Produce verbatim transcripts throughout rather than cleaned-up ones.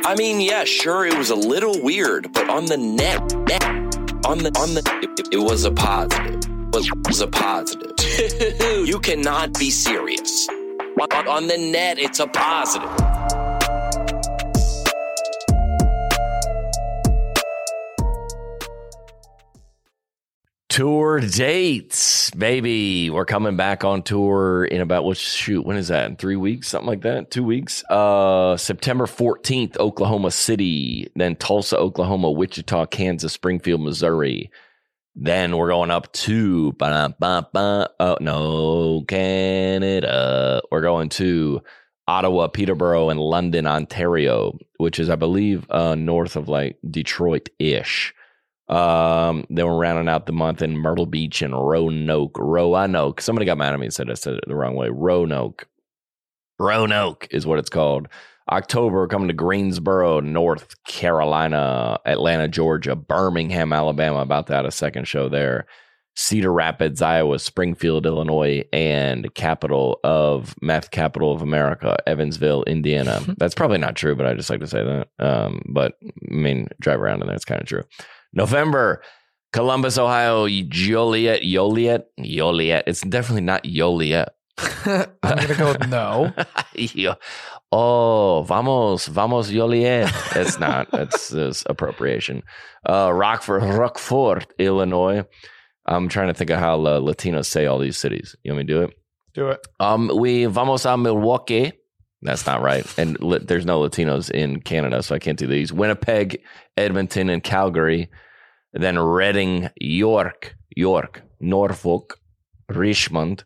I mean, yeah, sure, it was a little weird, but on the net, net on the, on the, it, it was a positive. It was a positive. You cannot be serious. On, on the net, it's a positive. Tour dates, baby. We're coming back on tour in about, what, shoot, when is that? In three weeks? Something like that? Two weeks? Uh, September fourteenth, Oklahoma City. Then Tulsa, Oklahoma, Wichita, Kansas, Springfield, Missouri. Then we're going up to, ba-da-ba-ba, oh, no, Canada. We're going to Ottawa, Peterborough, and London, Ontario, which is, I believe, uh, north of like Detroit-ish. Um, then we're rounding out the month in Myrtle Beach and Roanoke. Roanoke. Somebody got mad at me and said I said it the wrong way. Roanoke. Roanoke is what it's called. October, we're coming to Greensboro, North Carolina, Atlanta, Georgia, Birmingham, Alabama. About to add a second show there. Cedar Rapids, Iowa, Springfield, Illinois, and capital of meth capital of America, Evansville, Indiana. That's probably not true, but I just like to say that. Um, but I mean, drive around in there, it's kind of true. November, Columbus, Ohio, Joliet, Joliet, Joliet. It's definitely not Joliet. I'm going to go with no. Oh, vamos, vamos, Joliet. It's not. It's, it's appropriation. Uh, Rockford, Rockford, Illinois. I'm trying to think of how uh, Latinos say all these cities. You want me to do it? Do it. Um, we vamos a Milwaukee. That's not right. And li- there's no Latinos in Canada, so I can't do these. Winnipeg, Edmonton, and Calgary. Then Reading, York, York, Norfolk, Richmond,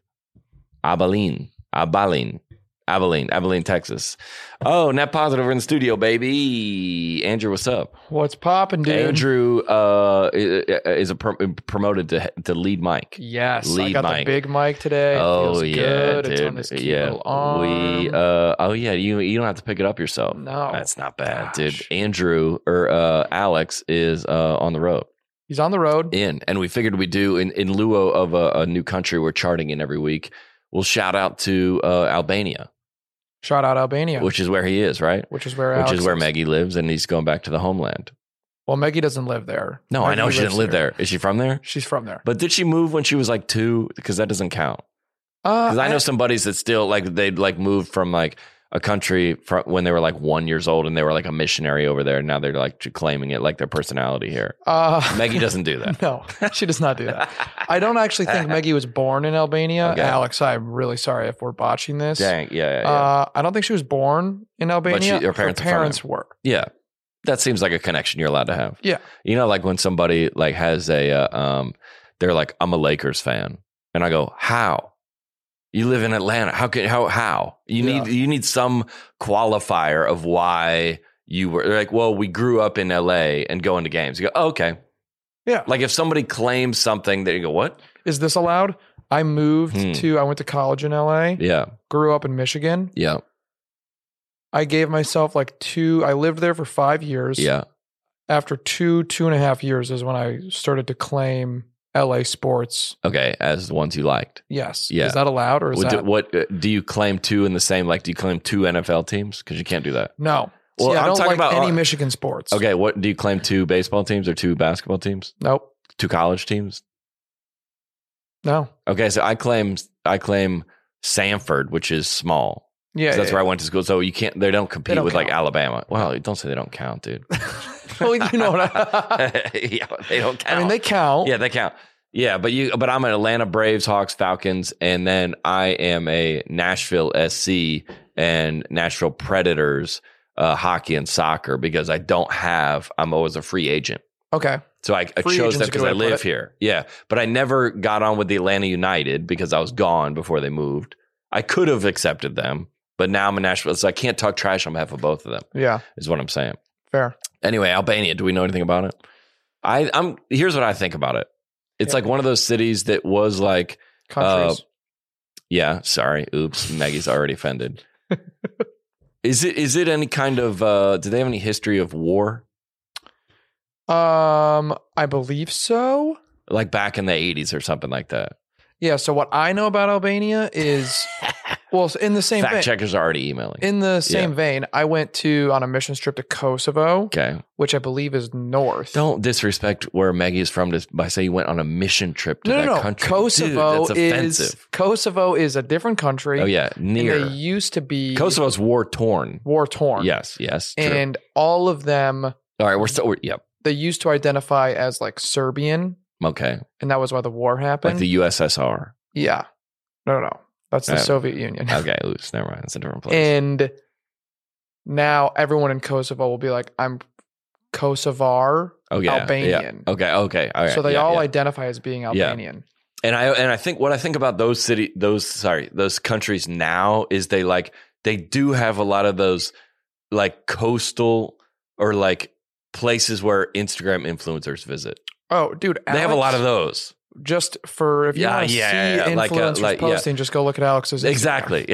Abilene, Abilene, Abilene, Abilene, Texas. Oh, net positive. We're in the studio, baby. Andrew, what's up? What's poppin', dude? Andrew uh, is a pr- promoted to to lead mic. Yes, lead I got mic. the big mic today. It Oh feels yeah, good. dude. It's on this cute yeah, little arm. we. Uh, oh yeah, you you don't have to pick it up yourself. No, that's not bad, Gosh. dude. Andrew or uh, Alex is uh, on the road. He's on the road. In and we figured we'd do in in lieu of a, a new country we're charting in every week. We'll shout out to uh, Albania. Shout out Albania, Which is where he is, right? Which is where Which Alex is where is. Maggie lives, and he's going back to the homeland. Well, Maggie doesn't live there. No, Maggie I know she lives didn't live here. there. Is she from there? She's from there. But did she move when she was like two? Because that doesn't count. Because Uh, I know some buddies that still like they'd like moved from like a country from when they were like one years old and they were like a missionary over there. And now they're like claiming it like their personality here. Uh, Maggie doesn't do that. No, she does not do that. I don't actually think Maggie was born in Albania. Okay. Alex, I'm really sorry if we're botching this. Dang, yeah, yeah, yeah. Uh, I don't think she was born in Albania. she- her parents are from parents there. were. Yeah. That seems like a connection you're allowed to have. Yeah. You know, like when somebody like has a, uh, um, they're like, I'm a Lakers fan. And I go, how? You live in Atlanta. How can, how, how? You Yeah. need, you need some qualifier of why you were they're like, well, we grew up in L A and going to games. You go, oh, okay. Yeah. Like if somebody claims something that you go, what? Is this allowed? I moved Hmm. to, I went to college in L A, Yeah. grew up in Michigan. Yeah. I gave myself like two, I lived there for five years. Yeah. After two, two and a half years is when I started to claim L A sports. Okay. As the ones you liked. Yes. Yeah. Is that allowed or is What, do, that? what uh, do you claim two in the same, like, do you claim two N F L teams? Because you can't do that. No. Well, See, I I'm don't talking like about- any uh, Michigan sports. Okay. What do you claim two baseball teams or two basketball teams? Nope. Two college teams? No. Okay. So I claim, I claim Sanford, which is small. Yeah. 'Cause that's yeah, where I went to school. So you can't, they don't compete don't with like count. Alabama. Well, don't say they don't count, dude. Well, you know what I, Yeah, they don't count. I mean, they count. Yeah, they count. Yeah, but you, but I'm an Atlanta Braves, Hawks, Falcons, and then I am a Nashville S C and Nashville Predators uh, hockey and soccer because I don't have. I'm always a free agent, Okay. so I, I Free chose agent's that a good because way I to put live it. here. Yeah, but I never got on with the Atlanta United because I was gone before they moved. I could have accepted them, but now I'm in Nashville, so I can't talk trash on behalf of both of them. Yeah. Is what I'm saying. Fair. Anyway, Albania. Do we know anything about it? I, I'm. Here's what I think about it. It's Yeah. like one of those cities that was like, Countries. Uh, yeah. Sorry. Oops. Maggie's already offended. Is it? Is it any kind of? Uh, do they have any history of war? um, I believe so. Like back in the eighties or something like that. Yeah. So what I know about Albania is Well, in the same Fact vein, checkers are already emailing. in the same Yeah. vein, I went to on a mission trip to Kosovo, Okay. which I believe is north. Don't disrespect where Maggie is from just by saying you went on a mission trip to no, that no, no. country. Kosovo Dude, that's is offensive. Kosovo is a different country. Oh yeah, and near. they used to be Kosovo's war torn. war torn. Yes, yes. True. and all of them All right, we're still. We're, yep. they used to identify as like Serbian, Okay. and that was why the war happened. Like the U S S R. yeah, no, no, no. That's the Uh, Soviet Union. Okay, oops, never mind. It's a different place. And now everyone in Kosovo will be like, I'm Kosovar, oh yeah, Albanian. Yeah. Okay, okay. All right. so they yeah, all yeah. identify as being Albanian. And I and I think what I think about those city those sorry those countries now is they like they do have a lot of those like coastal or like places where Instagram influencers visit. Oh, dude, They have a Alex, lot of those. Just for if you Yeah, want to yeah, see yeah, like, uh, influencers like, yeah. posting, just go look at Alex's Instagram. Exactly.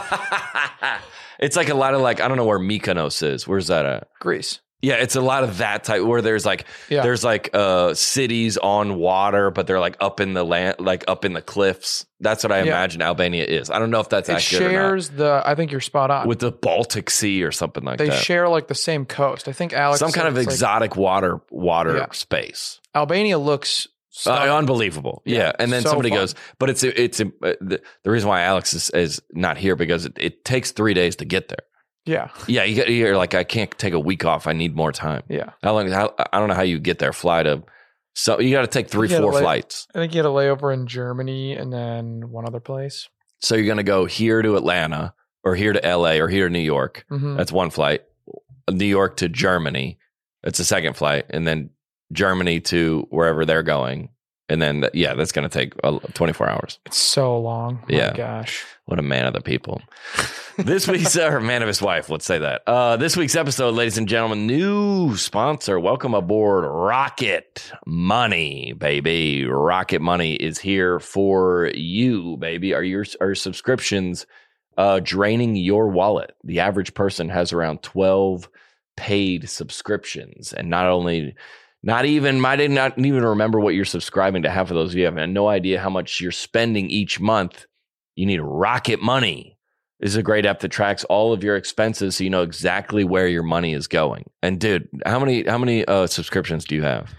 It's like a lot of like I don't know where Mykonos is. Where's that at? Greece. Yeah, it's a lot of that type where there's like Yeah. there's like uh cities on water, but they're like up in the land, like up in the cliffs. That's what I Yeah. imagine Albania is. I don't know if that's It accurate or not. shares the. I think you're spot on. With the Baltic Sea or something like they that. share like the same coast. I think Alex. Some said kind of it's, like, exotic water water Yeah. space. Albania looks. Uh, stunning. unbelievable. Yeah. Yeah, And then so somebody fun. goes, but it's it's uh, the, the reason why Alex is, is not here because it, it takes three days to get there. yeah, Yeah, you get, you're like, I can't take a week off. I need more time. yeah. How long? How, I don't know how you get there. Fly to, so you got to take three, You gotta four lay- flights. I think you had a layover in Germany and then one other place. So you're going to go here to Atlanta or here to L A or here to New York. Mm-hmm. That's one flight. New York to Germany. That's a second flight. And then Germany to wherever they're going. And then, yeah, that's going to take uh, twenty-four hours. It's so long. My Yeah. gosh. What a man of the people. This week's, or man of his wife, let's say that. Uh, this week's episode, ladies and gentlemen, new sponsor. Welcome aboard Rocket Money, baby. Rocket Money is here for you, baby. Are your, are your subscriptions uh, draining your wallet? The average person has around twelve paid subscriptions. And not only... Not even, might not even remember what you're subscribing to. Half of those of you have no idea how much you're spending each month. You need Rocket Money. This is a great app that tracks all of your expenses so you know exactly where your money is going. And dude, how many how many uh, subscriptions do you have?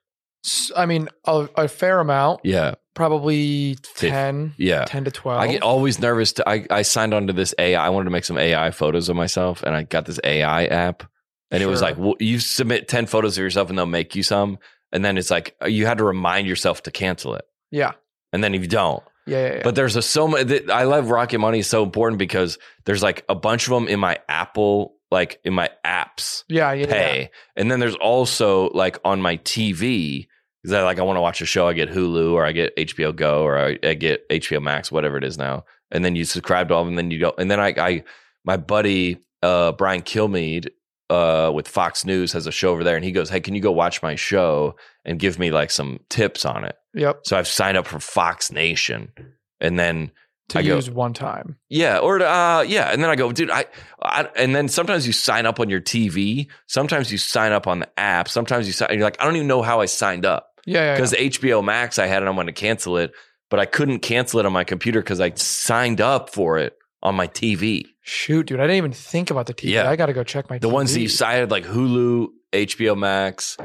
S- I mean, a, a fair amount. Yeah, Probably ten, yeah. ten to twelve. I get always nervous. To, I, I signed on to this A I. I wanted to make some A I photos of myself, and I got this A I app. And it was Sure. like, well, you submit ten photos of yourself and they'll make you some. And then it's like, you had to remind yourself to cancel it. Yeah. And then if you don't, Yeah. Yeah. yeah. but there's a so much, I love Rocket Money is so important because there's like a bunch of them in my Apple, like in my apps yeah. Yeah. pay. Yeah. And then there's also like on my T V, because I like, I want to watch a show, I get Hulu or I get H B O Go or I, I get H B O Max, whatever it is now. And then you subscribe to all of them, and then you go, and then I, I my buddy, uh, Brian Kilmeade, uh, with Fox News has a show over there, and he goes, "Hey, can you go watch my show and give me like some tips on it?" Yep. So I've signed up for Fox Nation, and then To I go- use one time. yeah, or uh, yeah, and then I go, dude, I, I, and then sometimes you sign up on your T V, sometimes you sign up on the app, sometimes you sign, you're like, I don't even know how I signed up Yeah. Yeah. because yeah. H B O Max I had it, I wanted to cancel it, but I couldn't cancel it on my computer because I signed up for it on my T V. Shoot, dude. I didn't even think about the T V. Yeah. I got to go check my The T V. ones that you cited, like Hulu, H B O Max,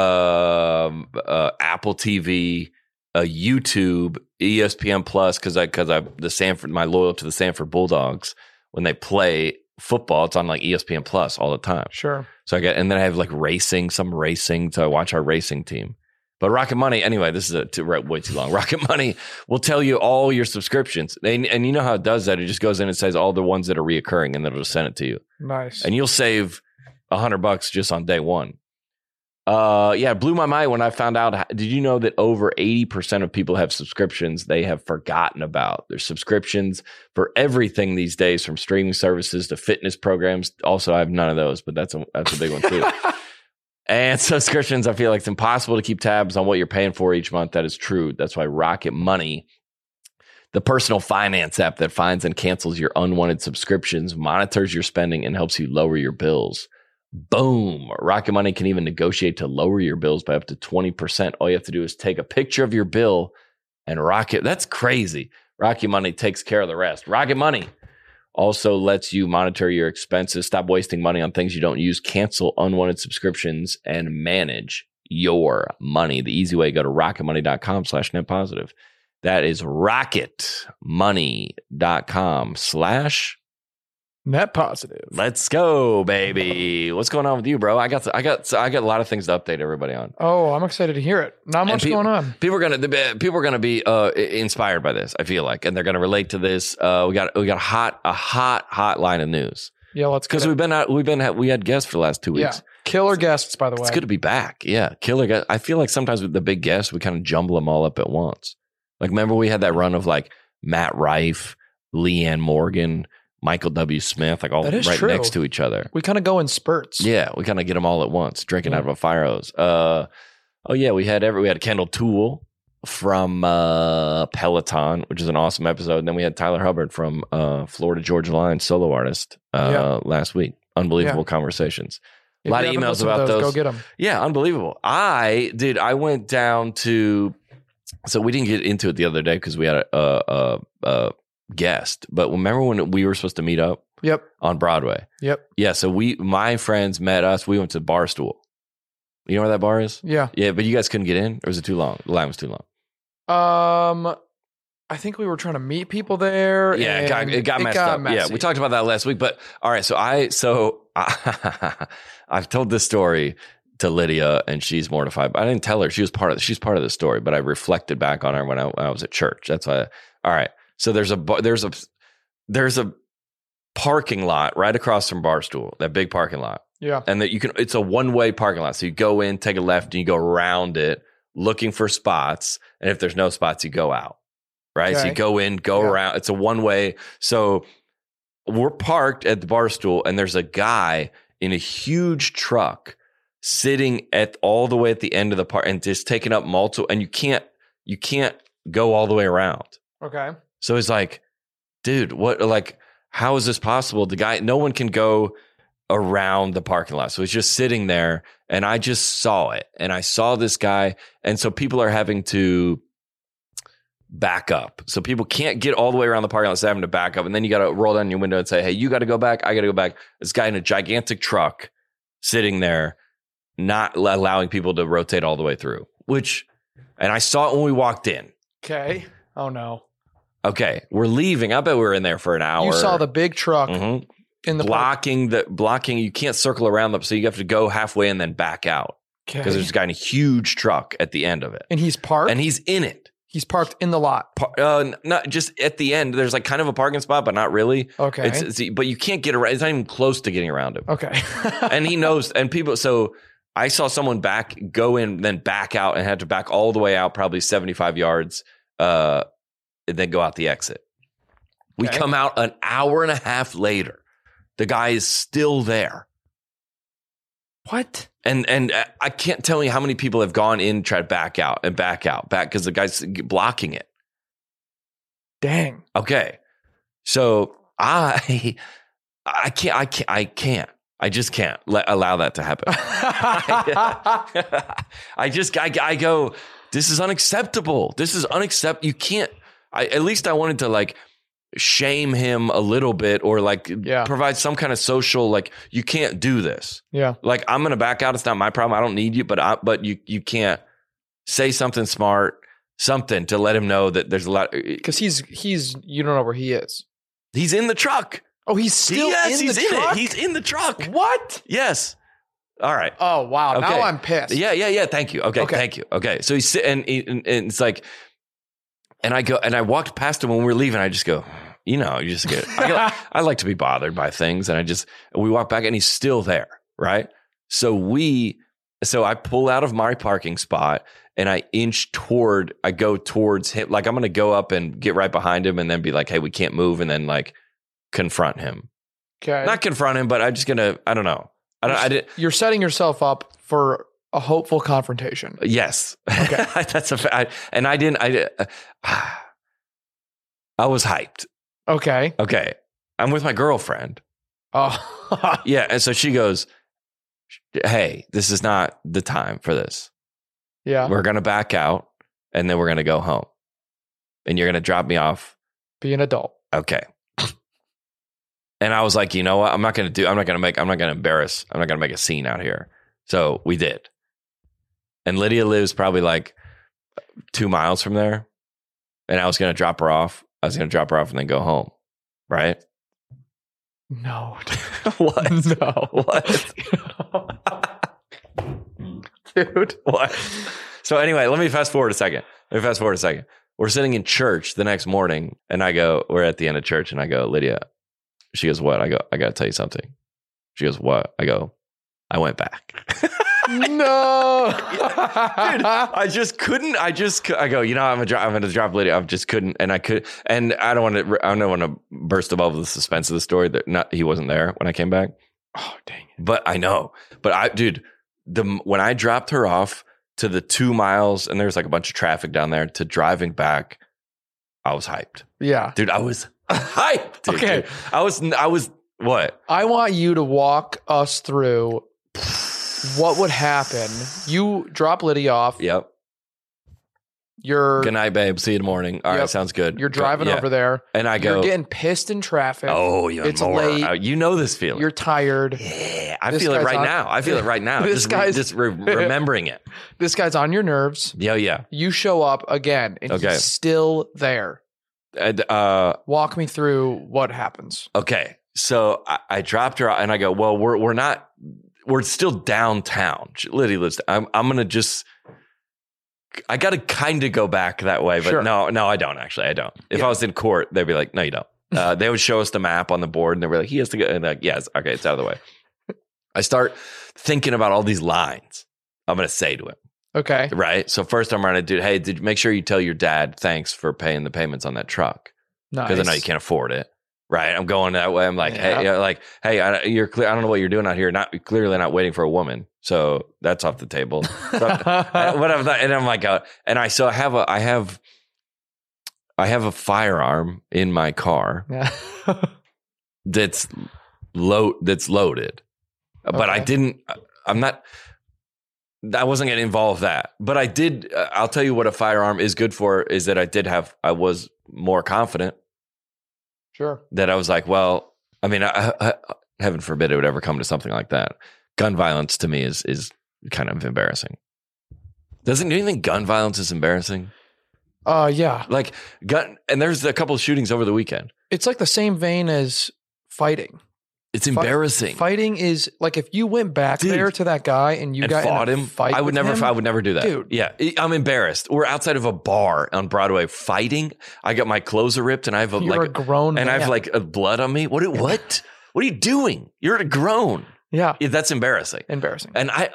um, uh, Apple T V, uh, YouTube, E S P N Plus, because I because I the Sanford, my loyal to the Sanford Bulldogs when they play football, it's on like E S P N Plus all the time. Sure. So I get, and then I have like racing, some racing to watch our racing team. But Rocket Money, anyway, this is a too, way too long. Rocket Money will tell you all your subscriptions. And, and you know how it does that? It just goes in and says all the ones that are reoccurring, and then it'll just send it to you. Nice. And you'll save a hundred bucks just on day one. Uh, yeah, it blew my mind when I found out. Did you know that over eighty percent of people have subscriptions they have forgotten about? There's subscriptions for everything these days, from streaming services to fitness programs. Also, I have none of those, but that's a, that's a big one too. And subscriptions, I feel like it's impossible to keep tabs on what you're paying for each month. That is true. That's why Rocket Money, the personal finance app that finds and cancels your unwanted subscriptions, monitors your spending, and helps you lower your bills. Boom. Rocket Money can even negotiate to lower your bills by up to twenty percent. All you have to do is take a picture of your bill and Rocket. That's crazy. Rocket Money takes care of the rest. Rocket Money also lets you monitor your expenses, stop wasting money on things you don't use, cancel unwanted subscriptions, and manage your money. The easy way, go to rocketmoney.com slash net positive. That is rocketmoney.com slash net positive. Let's go, baby. What's going on with you, bro? I got I got I got a lot of things to update everybody on. Oh, I'm excited to hear it. Not much people, going on. People are gonna people are gonna be uh, inspired by this. I feel like, and they're gonna relate to this. Uh, we got we got a hot a hot hot line of news. Yeah, let's because we've been out. We've been we had guests for the last two weeks. Yeah, killer guests, by the way. It's good to be back. Yeah, killer guests. I feel like sometimes with the big guests, we kind of jumble them all up at once. Like, remember we had that run of like Matt Rife, Leanne Morgan, Michael W. Smith, like all right true. next to each other. We kind of go in spurts. Yeah, we kind of get them all at once, drinking Yeah. out of a fire hose. Uh, oh yeah, we had every we had Kendall Toole from uh, Peloton, which is an awesome episode. And then we had Tyler Hubbard from uh, Florida Georgia Line, solo artist, uh, Yeah. last week. Unbelievable Yeah. conversations. If A lot you of haven't emails listened to about those. Go get them. Yeah, unbelievable. I did. I went down to. So we didn't get into it the other day because we had a, a, a, a guest. But remember when we were supposed to meet up Yep. on Broadway? Yep. Yeah. So we, my friends met us. We went to Barstool. You know where that bar is? Yeah. Yeah, but you guys couldn't get in, or was it too long? The line was too long. Um, I think we were trying to meet people there. Yeah, it got, and it got messed got up. messy. Yeah, we talked about that last week. But all right, so I so I, I've told this story to Lydia, and she's mortified. But I didn't tell her she was part of she's part of the story. But I reflected back on her when I, when I was at church. That's why. All right, so there's a bar- there's a there's a parking lot right across from Barstool, that big parking lot, Yeah. and that you can. It's a one way parking lot, so you go in, take a left, and you go around it, looking for spots. And if there's no spots, you go out. Right. So Okay. you go in, go Yeah. around. It's a one way. So we're parked at the Barstool, and there's a guy in a huge truck sitting at all the way at the end of the park and just taking up multiple. And you can't, you can't go all the way around. Okay. So it's like, dude, what, like, how is this possible? The guy, no one can go around the parking lot. So he's just sitting there, and I just saw it, and I saw this guy. And so people are having to back up. So people can't get all the way around the parking lot, so they're having to back up. And then you got to roll down your window and say, hey, you got to go back. I got to go back. This guy in a gigantic truck sitting there, not allowing people to rotate all the way through, which, and I saw it when we walked in. Okay. Oh no. Okay. We're leaving. I bet we were in there for an hour. You saw the big truck Mhm. in the blocking the blocking. You can't circle around them. So you have to go halfway and then back out Okay. because there's a guy in a huge truck at the end of it. And he's parked. And he's in it. he's parked in the lot. Par- uh, not just at the end. There's like kind of a parking spot, but not really. Okay. It's, it's but you can't get around. It's not even close to getting around him. Okay. And he knows. And people. So I saw someone back go in, then back out, and had to back all the way out, probably seventy-five yards, uh, and then go out the exit. We Okay. come out an hour and a half later. The guy is still there. What? And and I can't tell you how many people have gone in, tried to back out and back out, back because the guy's blocking it. Dang. Okay, so I I can't I can't I can't I just can't let allow that to happen. I just I, I go. This is unacceptable. This is unacceptable. You can't. I, at least I wanted to like shame him a little bit, or like Yeah. provide some kind of social like you can't do this. Yeah. Like I'm gonna back out. It's not my problem. I don't need you, but I, but you you can't say something smart, something to let him know that there's a lot. Because he's he's you don't know where he is. He's in the truck. Oh, he's still yes, in he's the in truck. it. He's in the truck. What? Yes. All right. Oh wow! Okay. Now I'm pissed. Yeah, yeah, yeah. Thank you. Okay, Okay. thank you. Okay, so he's sitting, and, and, and it's like, and I go, and I walked past him when we were leaving. I just go, you know, you just get. I, go, I like to be bothered by things, and I just we walk back, and he's still there, right? So we, so I pull out of my parking spot, and I inch toward. I go towards him, like I'm going to go up and get right behind him, and then be like, hey, we can't move, and then like confront him. Okay. Not confront him, but I'm just gonna. I don't know. I don't. I did. You're setting yourself up for a hopeful confrontation. Yes. Okay. That's a fact. And I didn't, I, uh, I was hyped. Okay. Okay. I'm with my girlfriend. Oh. Yeah. And so she goes, hey, this is not the time for this. Yeah. We're going to back out, and then we're going to go home, and you're going to drop me off Be an adult. Okay. And I was like, you know what? I'm not going to do, I'm not going to make, I'm not going to embarrass, I'm not going to make a scene out here. So we did. And Lydia lives probably like two miles from there. And I was going to drop her off. I was going to drop her off and then go home. Right? No. What? No. What? Dude. What? So anyway, let me fast forward a second. Let me fast forward a second. We're sitting in church the next morning and I go, we're at the end of church and I go, Lydia, she goes, what? I go, I got to tell you something. She goes, what? I go, I went back. No. Dude, I just couldn't. I just, I go, you know, I'm gonna, I'm gonna drop Lydia. I just couldn't. And I could, and I don't want to, I don't want to burst above the suspense of the story that not, he wasn't there when I came back. Oh, dang it. But I know, but I, dude, the, when I dropped her off to the two miles and there's like a bunch of traffic down there to driving back, I was hyped. Yeah. Dude, I was hyped. Dude, Okay. dude. I was, I was, what? I want you to walk us through what would happen. You drop Lydia off. Yep. You're Good night, babe. See you in the morning. All Yep. right, sounds good. You're driving Yeah. over there. And I go, You're getting pissed in traffic. oh, even It's more. late. Uh, you know this feeling. You're tired. Yeah, I This feel it guy's right on- now. I feel it right now. This just, guy's- just re- remembering it. This guy's on your nerves. Yeah, yeah. You show up again and Okay. he's still there. And, uh, Walk me through what happens. okay, so I, I dropped her, and I go, well, we're we're not, we're still downtown. She- Lydia lives. I'm I'm gonna just. I got to kind of go back that way, but Sure. no, no, I don't actually. I don't. If Yeah. I was in court, they'd be like, no, you don't. Uh, they would show us the map on the board and they were like, he has to go. And like, yes, okay, it's out of the way. I start thinking about all these lines I'm going to say to him, Okay. right? So first I'm running to do, hey, did make sure you tell your dad thanks for paying the payments on that truck Nice. because I know you can't afford it. Right. I'm going that way. I'm like, Yeah. hey, you know, like, hey, I, you're clear. I don't know what you're doing out here. Not clearly not waiting for a woman. So that's off the table. So, I- what I'm not, and I'm like, uh, and I, so I have a, I have, I have a firearm in my car Yeah. that's load, that's loaded, but I Okay. didn't, I'm not, I wasn't going to involve that, but I did. Uh, I'll tell you what a firearm is good for is that I did have, I was more confident. Sure. That I was like, well, I mean, I, I, heaven forbid it would ever come to something like that. Gun violence to me is is kind of embarrassing. Doesn't do you think gun violence is embarrassing? Uh, yeah. Like gun, and there's a couple of shootings over the weekend. It's like the same vein as fighting. It's embarrassing. Fighting is like if you went back Dude. there to that guy and you and got fought in a him. fight I would with never. him, I would never do that, Dude. Yeah, I'm embarrassed. We're outside of a bar on Broadway fighting. I got my clothes are ripped, and I have a, You're like, a grown and I have man. like a blood on me. What? What? What are you doing? You're a grown. Yeah. Yeah, that's embarrassing. Embarrassing. And I,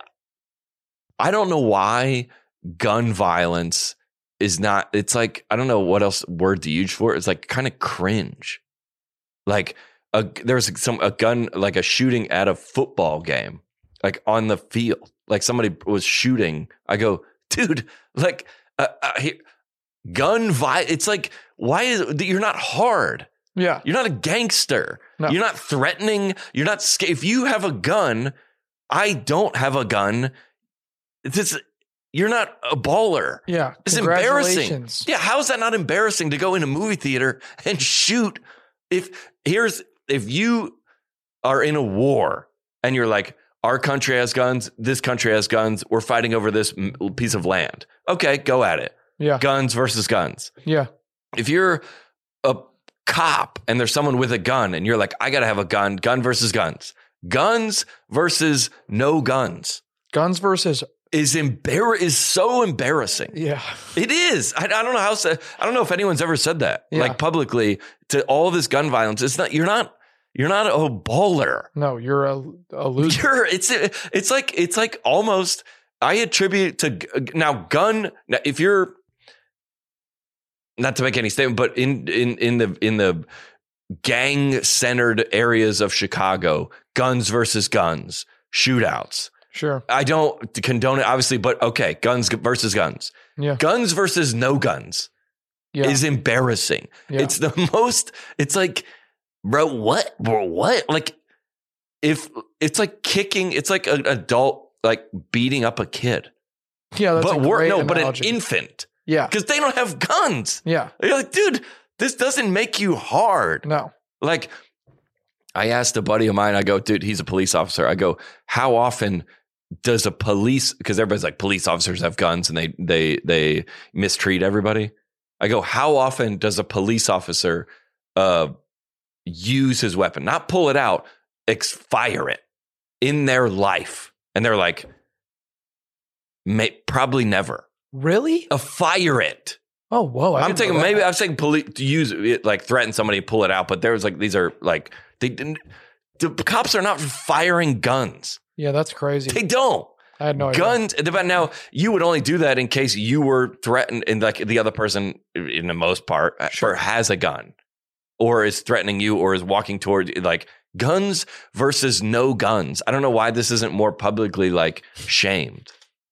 I don't know why gun violence is not. It's like I don't know what else word to use for it. It's like kind of cringe. Like a there's some a gun like a shooting at a football game, like on the field. Like somebody was shooting. I go, dude. Like uh, uh, here, gun vi. It's like why is you're not hard. Yeah. You're not a gangster. No. You're not threatening. You're not. sca- If you have a gun, I don't have a gun. This, you're not a baller. Yeah. It's embarrassing. Congratulations. Yeah, how is that not embarrassing to go in a movie theater and shoot? If here's if you are in a war and you're like, our country has guns, this country has guns, we're fighting over this m- piece of land. Okay, go at it. Yeah. Guns versus guns. Yeah. If you're a cop and there's someone with a gun and you're like, I got to have a gun, gun versus guns. Guns versus no guns Guns versus. is embar- is so embarrassing. Yeah. It is. I, I don't know how, sa- I don't know if anyone's ever said that Yeah. like publicly to all this gun violence. It's not, you're not, you're not a baller. No, you're a, a loser. You're, it's, it's like, it's like almost, I attribute to now gun. Now, if you're, not to make any statement, but in in in the in the gang centered areas of Chicago, guns versus guns, shootouts. Sure. I don't condone it, obviously, but okay, guns versus guns, Yeah. guns versus no guns Yeah. is embarrassing. Yeah. It's the most. It's like, bro, what, bro, what? Like, if it's like kicking, it's like an adult like beating up a kid, yeah. That's but a we're great no, but an analogy. infant Yeah. because they don't have guns. Yeah. You're like, dude, This doesn't make you hard. No. Like, I asked a buddy of mine, I go, dude, he's a police officer. I go, how often does a police, because everybody's like, police officers have guns and they they they mistreat everybody. I go, how often does a police officer uh, use his weapon? Not pull it out, ex- fire it in their life. And they're like, may, probably never. Really? Uh, fire it. Oh, whoa. I I'm didn't taking, know that. maybe I'm saying police to use it, like threaten somebody, pull it out. But there's like, these are like, they didn't, the cops are not firing guns. Yeah, that's crazy. They don't. I had no idea. Guns. But now you would only do that in case you were threatened and like the other person, in the most part, Sure. has a gun or is threatening you or is walking toward you. Like guns versus no guns. I don't know why this isn't more publicly like shamed.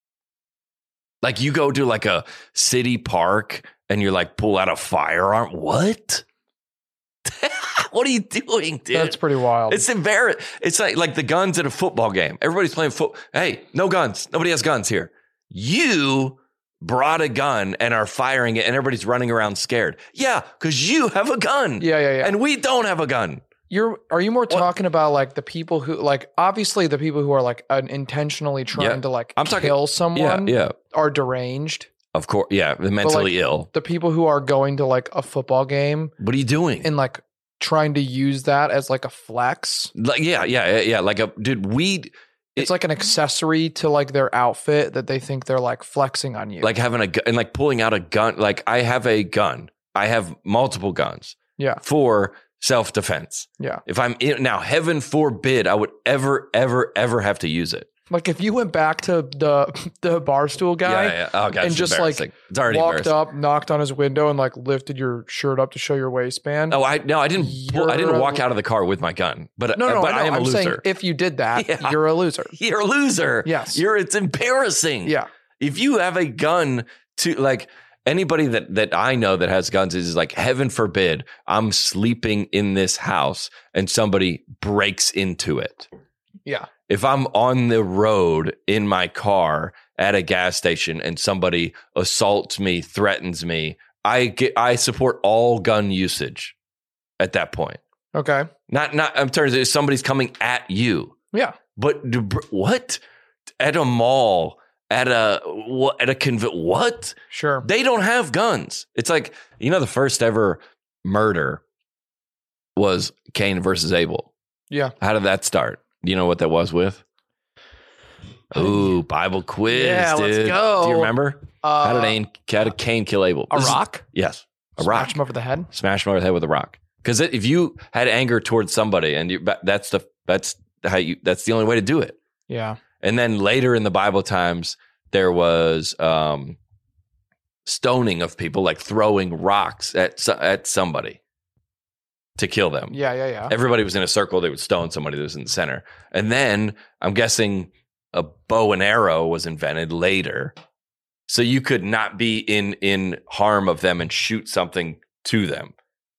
Like you go to like a city park and you're like pull out a firearm. What? What are you doing, dude? That's pretty wild. It's embarrassing. It's like like the guns at a football game. Everybody's playing foot. Hey, no guns. Nobody has guns here. You brought a gun and are firing it, and everybody's running around scared. Yeah, because you have a gun. yeah, yeah, yeah. And we don't have a gun. You're are you more talking about like the people who like obviously the people who are like uh, intentionally trying Yeah. to like I'm talking- kill someone Yeah, yeah. are deranged. Of course. Yeah, the mentally like, ill. The people who are going to like a football game What are you doing? and like trying to use that as like a flex. like, yeah, yeah, yeah, yeah. Like a dude, we It's like an accessory to like their outfit that they think they're like flexing on you. like having a gun and like pulling out a gun. Like I have a gun. I have multiple guns. Yeah. For self-defense. Yeah. If I'm in now, heaven forbid I would ever, ever, ever have to use it. Like if you went back to the the barstool guy yeah, yeah. Oh, God, and it's just like embarrassing. It's already walked embarrassing. up, knocked on his window and like lifted your shirt up to show your waistband. Oh, I no, I didn't. Pull, I didn't You're walk a- out of the car with my gun. But no, no, but I, know. I am a I'm loser. saying if you did that, Yeah. you're a loser. You're a loser. Yes. You're. It's embarrassing. Yeah. If you have a gun to like anybody that that I know that has guns is like heaven forbid I'm sleeping in this house and somebody breaks into it. Yeah. If I'm on the road in my car at a gas station and somebody assaults me, threatens me, I get I support all gun usage at that point. Okay. Not not in terms of somebody's coming at you, Yeah. but do- what at a mall, at a what at a conv what Sure. they don't have guns. It's like you know the first ever murder was Cain versus Abel. Yeah. How did that start? Do you know what that was with? Ooh, Bible quiz, Yeah, dude. let's go. Do you remember? Uh, how did Cain, how did Cain kill Abel? a This is- rock? yes, a Smash rock. him over the head? Smash him over the head with a rock. Because if you had anger towards somebody, and you, that's the that's how you that's the only way to do it. Yeah. And then later in the Bible times, there was um, stoning of people, like throwing rocks at so- at somebody to kill them. Yeah, yeah, yeah. Everybody was in a circle. They would stone somebody that was in the center. And then I'm guessing a bow and arrow was invented later. So you could not be in, in harm of them and shoot something to them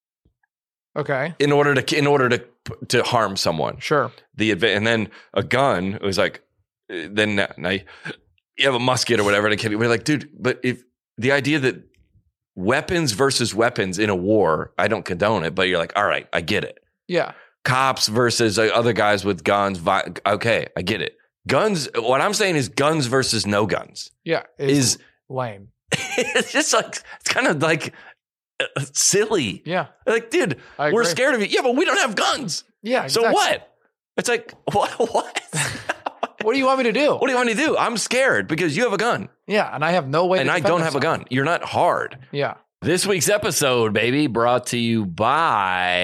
Okay. in order to, in order to, to harm someone. Sure. The adva- and then a gun, it was like, uh, then now, now you have a musket or whatever to kill you. We're like, dude, but if the idea that weapons versus weapons in a war, I don't condone it, but you're like, all right, I get it. Yeah. Cops versus uh, other guys with guns. Vi- okay, I get it. Guns. What I'm saying is guns versus no guns Yeah. is It's lame. it's just like it's kind of like uh, silly. Yeah. Like, dude, I we're agree. scared of you. Yeah, but we don't have guns. Yeah. So exactly. what? It's like what? What? What do you want me to do? What do you want me to do? I'm scared because you have a gun Yeah. And I have no way and to I defend don't have a myself. gun. You're not hard. Yeah. This week's episode, baby, brought to you by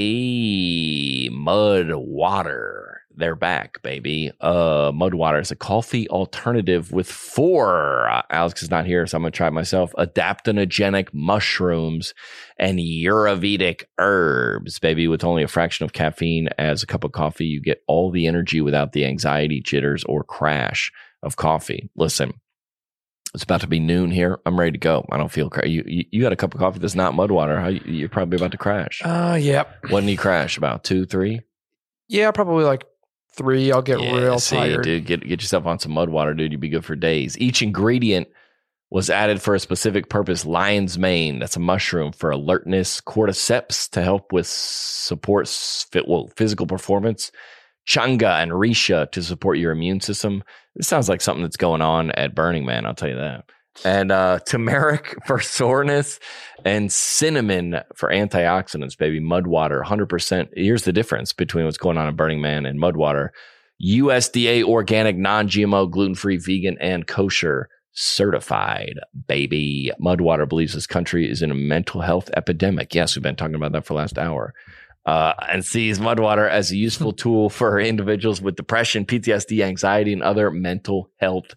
Mud Water. They're back, baby. Uh, Mud Water is a coffee alternative with four. Uh, Alex is not here, so I'm going to try it myself. Adaptogenic mushrooms and Ayurvedic herbs, baby. With only a fraction of caffeine as a cup of coffee, you get all the energy without the anxiety, jitters, or crash of coffee. Listen. It's about to be noon here. I'm ready to go. I don't feel cra- you, you. You got a cup of coffee that's not mud water. How you, you're probably about to crash. Uh, yep. When do you crash? About two, three? Yeah. Probably like three. I'll get Yeah, real see, tired. dude. Get get yourself on some mud water, dude. You'd be good for days. Each ingredient was added for a specific purpose. Lion's mane, that's a mushroom for alertness. Cordyceps to help with support fit, well, physical performance. Changa and Risha to support your immune system. This sounds like something that's going on at Burning Man, I'll tell you that. And uh, turmeric for soreness and cinnamon for antioxidants, baby. Mudwater, one hundred percent. Here's the difference between what's going on at Burning Man and Mudwater. U S D A organic, non-G M O, gluten-free, vegan, and kosher certified, baby. Mudwater believes this country is in a mental health epidemic. Yes, we've been talking about that for the last hour. Uh, and sees Mudwater as a useful tool for individuals with depression, P T S D, anxiety, and other mental health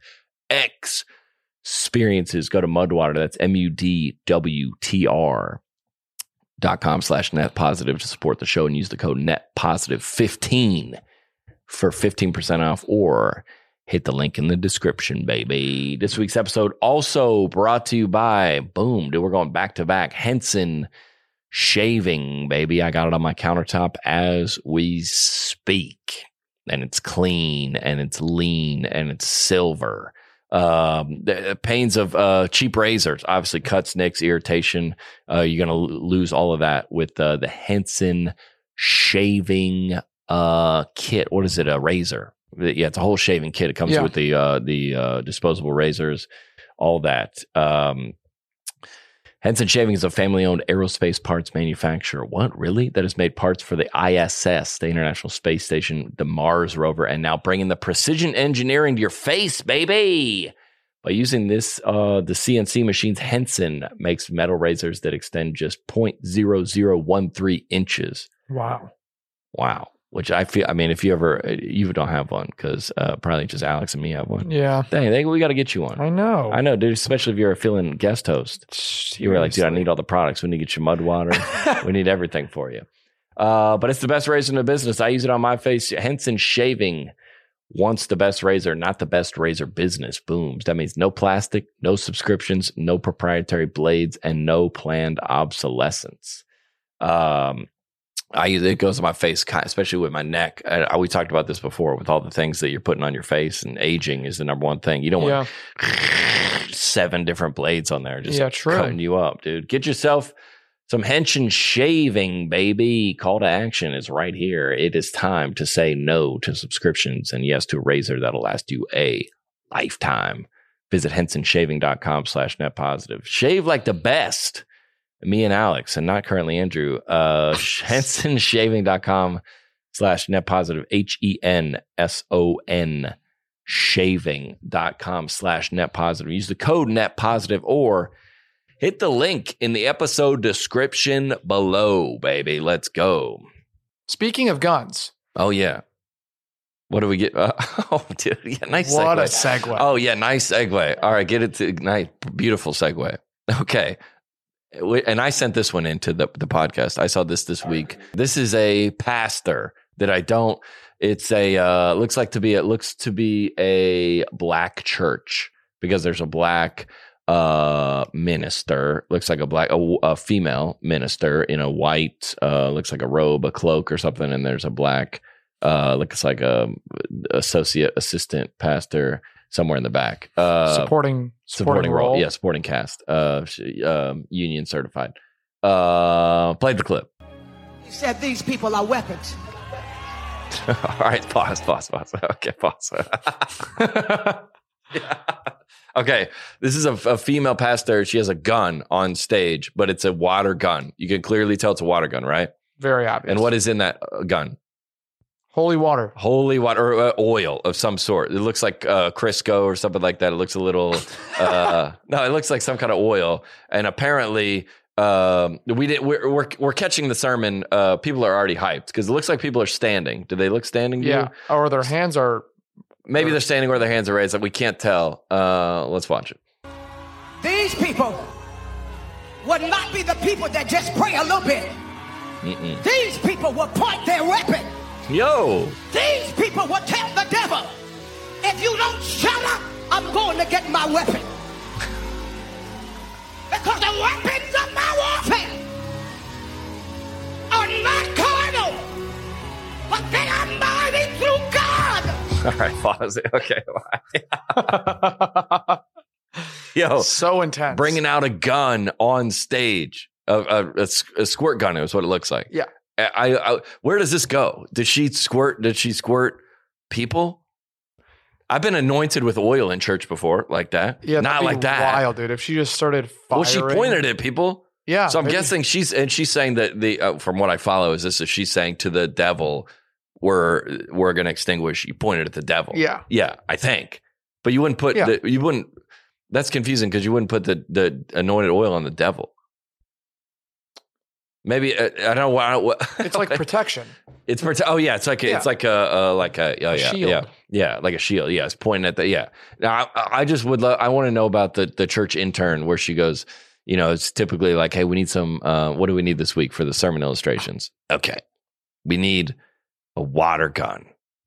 experiences. Go to Mudwater. That's M U D W T R dot com slash net positive to support the show and use the code net positive fifteen for fifteen percent off, or hit the link in the description, baby. This week's episode also brought to you by, boom, dude, we're going back to back. Henson Shaving, baby. I got it on my countertop as we speak. And it's clean and it's lean and it's silver. Um, the pains of uh, cheap razors, obviously cuts, nicks, irritation. Uh, you're going to l- lose all of that with uh, the Henson Shaving uh, kit. What is it? A razor. Yeah, it's a whole shaving kit. It comes yeah. with the uh, the uh, disposable razors, all that. Um, Henson Shaving is a family-owned aerospace parts manufacturer. What, really? That has made parts for the I S S, the International Space Station, the Mars rover, and now bringing the precision engineering to your face, baby! By using this, uh, the C N C machines, Henson makes metal razors that extend just zero point zero zero one three inches. Wow. Wow. Which I feel, I mean, if you ever, you don't have one, because uh, probably just Alex and me have one. Yeah. Dang, they, we got to get you one. I know. I know, dude, especially if you're a fill-in guest host. Seriously. You were like, dude, I need all the products. We need to get you mud water. We need everything for you. Uh, but it's the best razor in the business. I use it on my face. Henson Shaving wants the best razor, not the best razor business. Booms. That means no plastic, no subscriptions, no proprietary blades, and no planned obsolescence. Um, I use it goes to my face, especially with my neck. I, we talked about this before with all the things that you're putting on your face, and aging is the number one thing. You don't yeah. want seven different blades on there just yeah, true. cutting you up, dude. Get yourself some Henson Shaving, baby. Call to action is right here. It is time to say no to subscriptions and yes to a razor that'll last you a lifetime. Visit henson shaving dot com slash net positive. Shave like the best. Me and Alex, and not currently Andrew, uh, henson shaving dot com slash net positive, H E N S O N, shaving dot com slash net positive. Use the code net positive or hit the link in the episode description below, baby. Let's go. Speaking of guns. Oh, yeah. What do we get? Uh, oh, dude. Yeah, nice segue. What a segue. Oh, yeah. Nice segue. All right. Get it to nice, beautiful segue. Okay. And I sent this one into the, the podcast. I saw this this week. This is a pastor that I don't, it's a, uh, looks like to be, it looks to be a black church because there's a black uh, minister, looks like a black, a, a female minister in a white, uh, looks like a robe, a cloak or something. And there's a black, uh, looks like a associate assistant pastor somewhere in the back. Uh, supporting, supporting, supporting role. role. Yeah, supporting cast. Uh, um, union certified. Uh, played the clip. He said these people are weapons. All right, pause, pause, pause. Okay, pause. Yeah. Okay, this is a, a female pastor. She has a gun on stage, but it's a water gun. You can clearly tell it's a water gun, right? Very obvious. And what is in that uh, gun? Holy water. Holy water, or uh, oil of some sort. It looks like uh, Crisco or something like that. It looks a little, uh, no, it looks like some kind of oil. And apparently, um, we did, we're, we're we're catching the sermon. Uh, people are already hyped because it looks like people are standing. Do they look standing? To yeah, you? Or their hands are. Maybe they're standing or their hands are raised. Like we can't tell. Uh, let's watch it. These people would not be the people that just pray a little bit. Mm-mm. These people will point their weapon. Yo. These people will tell the devil, if you don't shut up, I'm going to get my weapon. Because the weapons of my warfare are not carnal, but they are mighty through God. All right, pause it. Okay. Yo, So intense. bringing out a gun on stage, a, a, a, a squirt gun is what it looks like. Yeah. I, I, where does this go? Did she squirt? Did she squirt people? I've been anointed with oil in church before, like that. Yeah, not that'd be like that. Wild, dude. If she just started firing. Well, she pointed at people. Yeah. So I'm maybe. guessing she's and she's saying that the uh, from what I follow is this is she's saying to the devil, we're we're going to extinguish. You pointed at the devil. Yeah. Yeah, I think. But you wouldn't put Yeah. the you wouldn't. That's confusing because you wouldn't put the the anointed oil on the devil. Maybe uh, I don't know what. what It's like protection. It's prote- oh yeah, it's like a, Yeah. it's like a, a like a, oh, A yeah, shield. yeah, yeah, like a shield. Yeah, it's pointing at the yeah. Now I, I just would love. I want to know about the the church intern where she goes. You know, it's typically like, hey, we need some. Uh, what do we need this week for the sermon illustrations? Okay, we need a water gun,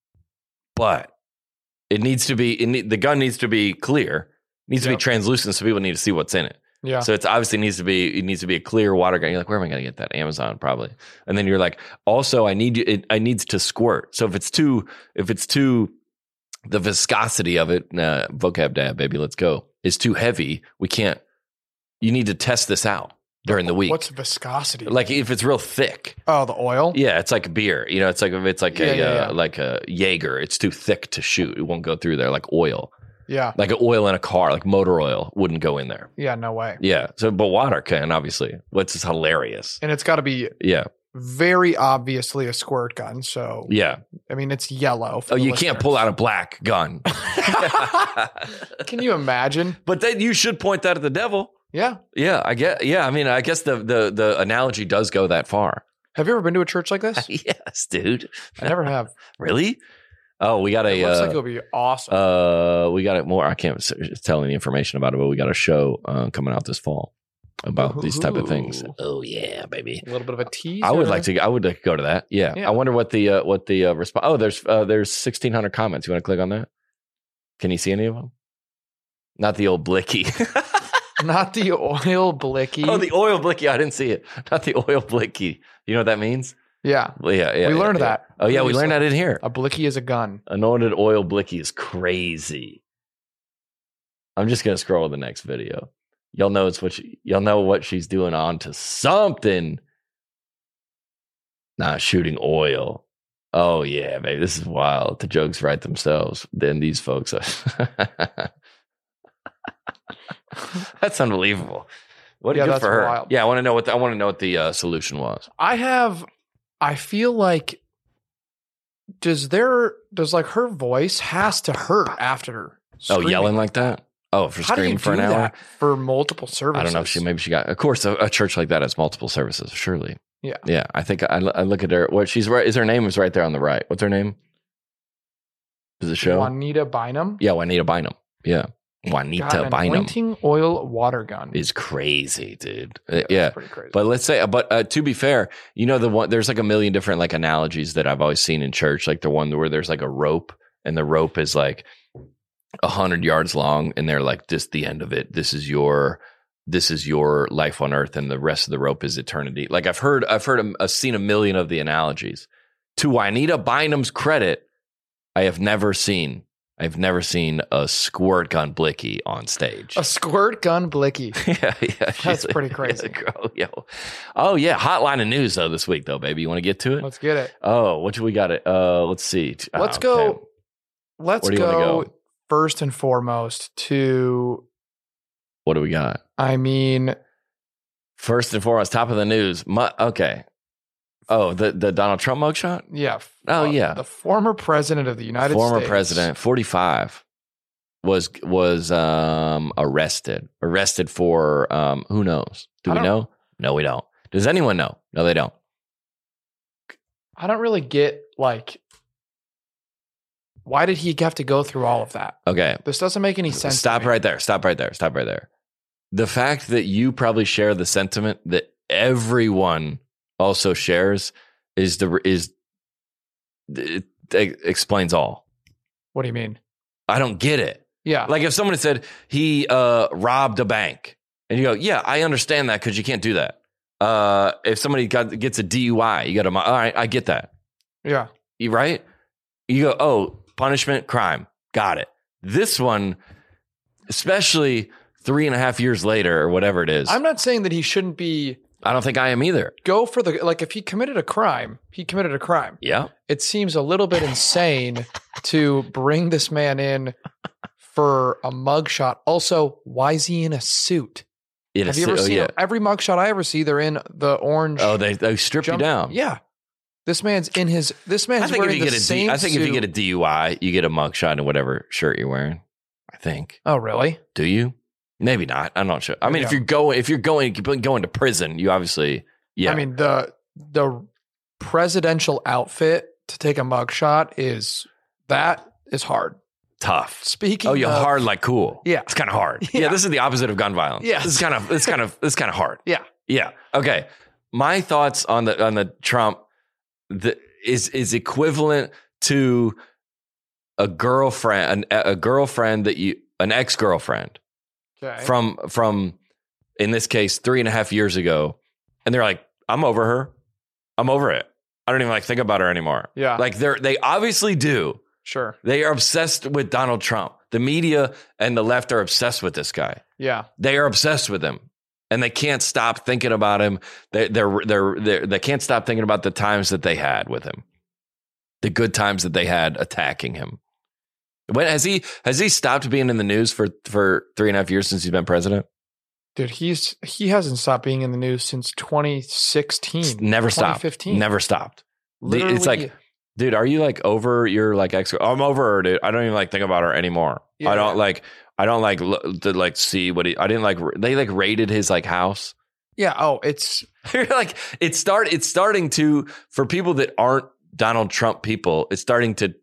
but it needs to be. It need, the gun needs to be clear. It needs to Yep. be translucent so people need to see what's in it. Yeah. So it's obviously needs to be it needs to be a clear water gun. You're like, where am I going to get that? Amazon probably. And then you're like, also I need you. It, I needs to squirt. So if it's too if it's too the viscosity of it, uh, vocab dad baby, let's go. Is too heavy. We can't. You need to test this out during the week. What's viscosity? Like if it's real thick. oh, the oil? Yeah, it's like beer. You know, it's like if it's like Yeah, a yeah, uh, yeah. like a Jaeger. It's too thick to shoot. It won't go through there like oil. Yeah. Like an oil in a car, like motor oil wouldn't go in there. Yeah, no way. Yeah. So, but water can obviously, which is hilarious. And it's got to be Yeah. very obviously a squirt gun. So, Yeah. I mean, it's yellow. for Oh, the you can't pull listeners. out a black gun. Can you imagine? But then you should point that at the devil. Yeah. Yeah. I get. Yeah. I mean, I guess the the the analogy does go that far. Have you ever been to a church like this? Yes, dude. I never have. Really? Oh, we got a. It looks uh, like it would be awesome. uh, we got it more. I can't s- tell any information about it, but we got a show uh, coming out this fall about these type of things. Ooh. Oh yeah, baby. a little bit of a tease. I would like to. I would like to go to that. Yeah. Yeah. I wonder what the uh, what the uh, response. Oh, there's uh, there's sixteen hundred comments. You want to click on that? Can you see any of them? Not the old blicky. Not the oil blicky. Oh, the oil blicky. I didn't see it. Not the oil blicky. You know what that means? yeah. Well, yeah, yeah. We yeah, learned yeah. that. Oh yeah, we previously. learned that in here. A blicky is a gun. Anointed oil blicky is crazy. I'm just gonna scroll to the next video. Y'all know it's what she, y'all know what she's doing on to something. Not shooting oil. Oh yeah, baby, this is wild. The jokes write themselves. Then these folks are. That's unbelievable. What Yeah, good that's for her? wild. Yeah, I want to know what the, I want to know what the uh, solution was. I have, I feel like, does there, does like her voice has to hurt after Oh, screaming yelling like like that? Oh, for How do screaming you for do an hour? that for multiple services? I don't know if she maybe she got. Of course, a, a church like that has multiple services. Surely, Yeah. yeah. I think I, I look at her. What she's right is her name is right there on the right. What's her name? Is the show? Juanita Bynum. Yeah, Juanita Bynum. Yeah, Got Juanita an Bynum anointing oil water gun. is crazy, dude. Uh, that's yeah, pretty crazy. but let's say, but uh, to be fair, you know the one. There's like a million different like analogies that I've always seen in church. Like the one where there's like a rope, and the rope is like a hundred yards long, and they're like, "This the end of it. This is your." This is your life on earth, and the rest of the rope is eternity. Like I've heard, I've heard, a, I've seen a million of the analogies. To Juanita Bynum's credit, I have never seen, I've never seen a squirt gun blicky on stage. a squirt gun blicky. yeah, yeah, That's she's- pretty crazy. Yeah, oh, yo. oh yeah, hotline of news though this week though, baby. You want to get to it? Let's get it. oh, what do we got? It. Uh, let's see. Let's Oh, go. okay. Let's Where do you wanna go, go? first and foremost to, What do we got? I mean, First and foremost, top of the news. Mu- okay. Oh, the the Donald Trump mugshot. yeah. Oh, uh, yeah. The former president of the United Former States. president, forty-five, was was um, arrested. Arrested for um, who knows? Do I we don't- know? No, we don't. Does anyone know? No, they don't. I don't really get, like, why did he have to go through all of that? Okay, This doesn't make any sense. to stop me. right there. Stop right there. Stop right there. The fact that you probably share the sentiment that everyone also shares is the is it, it explains all. What do you mean? I don't get it. Yeah. Like if someone had said he uh, robbed a bank, and you go, "Yeah, I understand that because you can't do that." Uh, if somebody got gets a D U I, you got to, all right, I get that. yeah. You right? You go, oh, punishment, crime, got it. This one, especially three and a half years later or whatever it is. I'm not saying that he shouldn't be. I don't think I am either. Go for the, like, if he committed a crime, he committed a crime. Yeah. It seems a little bit insane to bring this man in for a mugshot. Also, why is he in a suit? In Have a you ever suit- oh, seen yeah. every mugshot I ever see? They're in the orange. Oh, they, they strip jump- you down. Yeah. This man's in his, this I man's think if wearing you the get a D, same I think if you suit. get a D U I, you get a mugshot in whatever shirt you're wearing. I think. Oh, really? Do you? Maybe not. I'm not sure. I mean, Yeah. if you're going, if you're going, going to prison, you obviously, yeah. I mean, the the presidential outfit to take a mugshot is, that is hard. tough. Speaking Oh, you're of, hard like cool. Yeah. It's kind of hard. Yeah. Yeah. This is the opposite of gun violence. Yes. This is kind of, this kind of, this kind of hard. Yeah. Yeah. Okay. My thoughts on the, on the Trump the, is, is equivalent to a girlfriend, an, a girlfriend that you, an ex-girlfriend Okay. from, from, in this case, three and a half years ago. And they're like, I'm over her. I'm over it. I don't even like think about her anymore. Yeah. Like they're, they obviously do. Sure. They are obsessed with Donald Trump. The media and the left are obsessed with this guy. Yeah. They are obsessed with him, and they can't stop thinking about him. They they're, they're, they're, they can't stop thinking about the times that they had with him, the good times that they had attacking him. When has he has he stopped being in the news for for three and a half years since he's been president? Dude, he's he hasn't stopped being in the news since twenty sixteen. Never stopped. twenty fifteen. Never stopped. The- Literally, It's like, dude, are you like over your like ex? I'm over her, dude. I don't even like think about her anymore. Yeah. I don't like. I don't like look, to like see what he. I didn't like. They like raided his like house. yeah. Oh, it's You're like it start. It's starting to for people that aren't Donald Trump people. It's starting to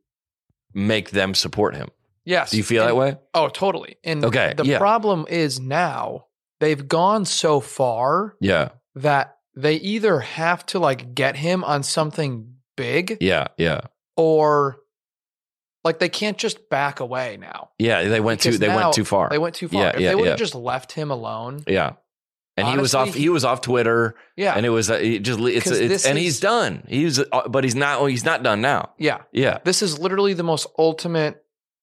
make them support him. yes. Do you feel And- that way? Oh, totally. And Okay, the yeah. problem is now they've gone so far Yeah. that they either have to like get him on something big Yeah. Yeah. or like they can't just back away now. Yeah. They went too. Because They now went too far. They went too far. Yeah, if yeah, they would have yeah. just left him alone. Yeah. And he was Honestly, off. He was off Twitter. Yeah. And it was uh, it just it's, 'Cause it's this and is- he's done. He's uh, but he's not. He's not done now. yeah. Yeah. This is literally the most ultimate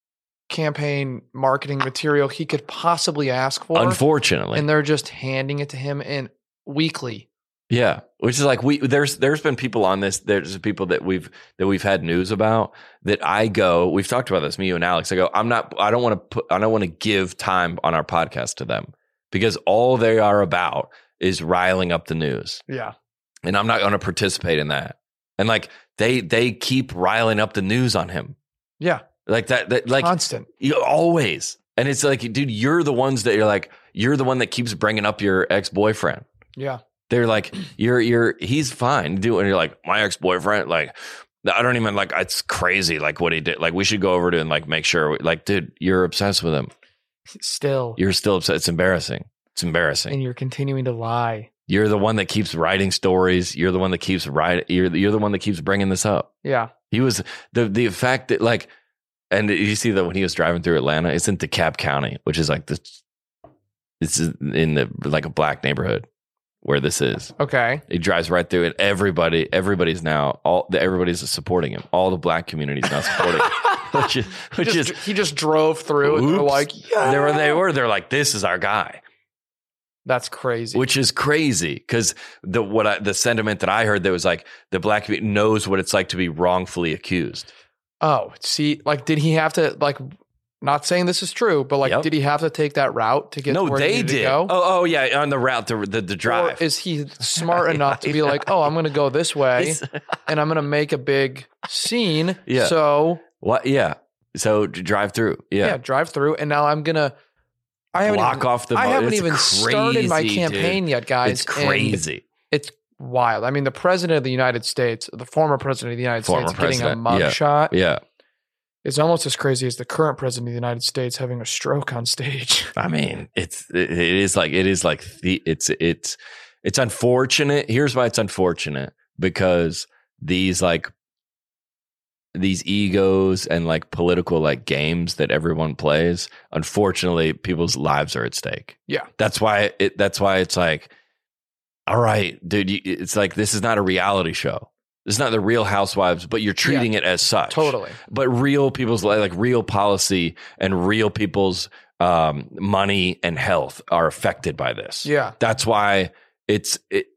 campaign marketing material he could possibly ask for. Unfortunately. And they're just handing it to him in weekly. Yeah, which is like we there's there's been people on this. There's people that we've that we've had news about that I go. We've talked about this, me, you, and Alex. I go. I'm not. I don't want to put. I don't want to give time on our podcast to them because all they are about is riling up the news, Yeah. and I'm not going to participate in that. And like they they keep riling up the news on him Yeah. like that. that like Constant. you always. And it's like, dude, you're the ones that you're like you're the one that keeps bringing up your ex boyfriend. Yeah. They're like, you're, you're, he's fine. Do and you're like, my ex boyfriend, like, I don't even like, it's crazy, like what he did. Like, we should go over to and like make sure, we, like, dude, you're obsessed with him. Still. You're still obsessed. It's embarrassing. It's embarrassing. And you're continuing to lie. You're the one that keeps writing stories. You're the one that keeps writing. You're, the- you're the one that keeps bringing this up. Yeah. He was the the fact that like, and you see that when he was driving through Atlanta, it's in DeKalb County, which is like the, it's in the like a black neighborhood where this is. Okay. He drives right through it. Everybody, everybody's now all everybody's supporting him. All the black community's now supporting him, which is which Just- is he just drove through and they're Oops. like, yeah. they were they were they're like this is our guy, That's crazy. which is crazy because the what I, the sentiment that I heard that was like the black community knows what it's like to be wrongfully accused. Oh, see, like, did he have to, like, not saying this is true, but like, Yep. did he have to take that route to get No, to where he they needed did. to go? Oh, oh yeah, on the route to the, the Or drive. is he smart enough to be like, oh, I'm going to go this way and I'm going to make a big scene. Yeah. So, What? Yeah. So to drive through. yeah, Yeah. drive through. And now I'm going to, I haven't Block even, off the. I mo- haven't it's even started my crazy, campaign dude. yet, guys. It's and crazy. It's wild. I mean, the president of the United States, the former president of the United Former States getting a president, yeah. mugshot Yeah. is almost as crazy as the current president of the United States having a stroke on stage. I mean, it's it, it is like it is like the it's it's it's unfortunate. Here's why it's unfortunate because these like these egos and like political like games that everyone plays, unfortunately, people's lives are at stake. Yeah. That's why it that's why it's like, all right, dude, you, it's like this is not a reality show. This is not the Real Housewives, but you're treating it as such. Totally. But real people's li- like real policy and real people's um, money and health are affected by this. Yeah. That's why it's it.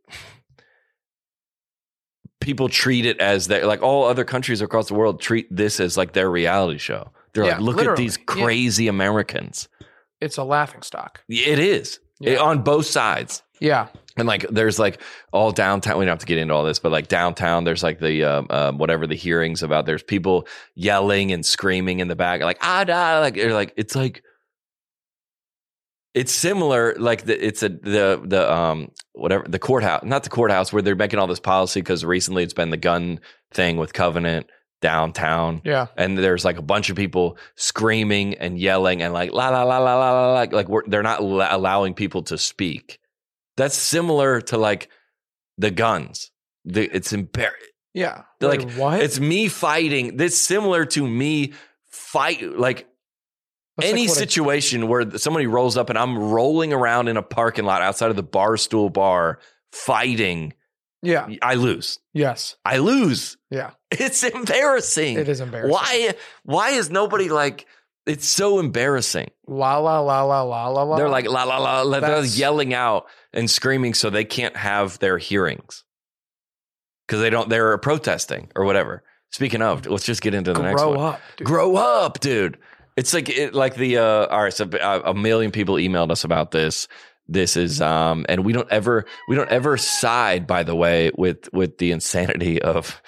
People treat it as their, like all other countries across the world treat this as like their reality show. They're Yeah, like, look literally. at these crazy yeah. Americans. It's a laughing stock. It is Yeah. it, on both sides. Yeah. And like, there's like all downtown. We don't have to get into all this, but like downtown, there's like the um, uh, whatever the hearings about. There's people yelling and screaming in the back, like ah, da, like they're like it's like it's similar. Like the, it's a the the um whatever the courthouse, not the courthouse, where they're making all this policy because recently it's been the gun thing with Covenant downtown. Yeah. And there's like a bunch of people screaming and yelling and like la la la la la la like, like we're, they're not la- allowing people to speak. That's similar to like the guns. The, it's embarrassing. Yeah. Like Wait, what? it's me fighting. This similar to me fight like That's any like what a- situation where somebody rolls up and I'm rolling around in a parking lot outside of the Barstool bar fighting. Yeah. I lose. Yes. I lose. Yeah. It's embarrassing. It is embarrassing. Why? Why is nobody like? It's so embarrassing. La la la la la la la. They're like la la la. la they're That's- yelling out and screaming so they can't have their hearings because they don't. They're protesting or whatever. Speaking of, let's just get into the next grow one. up. Dude. Grow up, dude. It's like it, like the uh, all right. So a, a million people emailed us about this. This is um, and we don't ever we don't ever side, by the way, with with the insanity of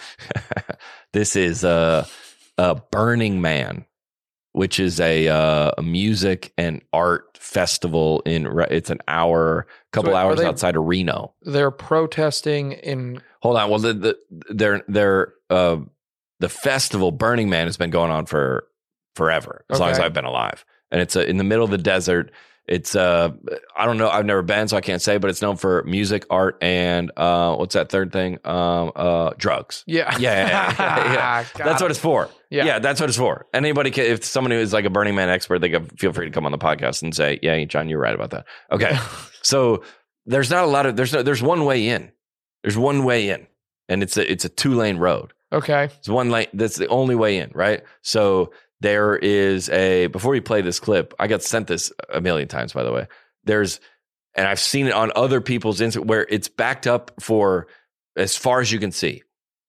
this is a a Burning Man, which is a uh, a music and art festival in it's an hour, couple So are hours they- outside of Reno. They're protesting in. Hold on, well, the, the they're they're uh, the festival Burning Man has been going on for forever, as long as Okay. I've been alive, and it's uh, in the middle of the desert. It's uh, I don't know. I've never been, so I can't say. But it's known for music, art, and uh, what's that third thing? Um, uh, drugs. Yeah. Yeah, yeah, yeah, yeah, yeah. Got That's it. what it's for. Yeah. Yeah, that's what it's for. Anybody, can, if someone who is like a Burning Man expert, they can feel free to come on the podcast and say, "Yeah, John, you're right about that." Okay, so there's not a lot of there's no, there's one way in. There's one way in, and it's a it's a two lane road. Okay. It's one lane. That's the only way in, right? So there is a, before you play this clip, I got sent this a million times, by the way. There's, and I've seen it on other people's Insta where it's backed up for as far as you can see.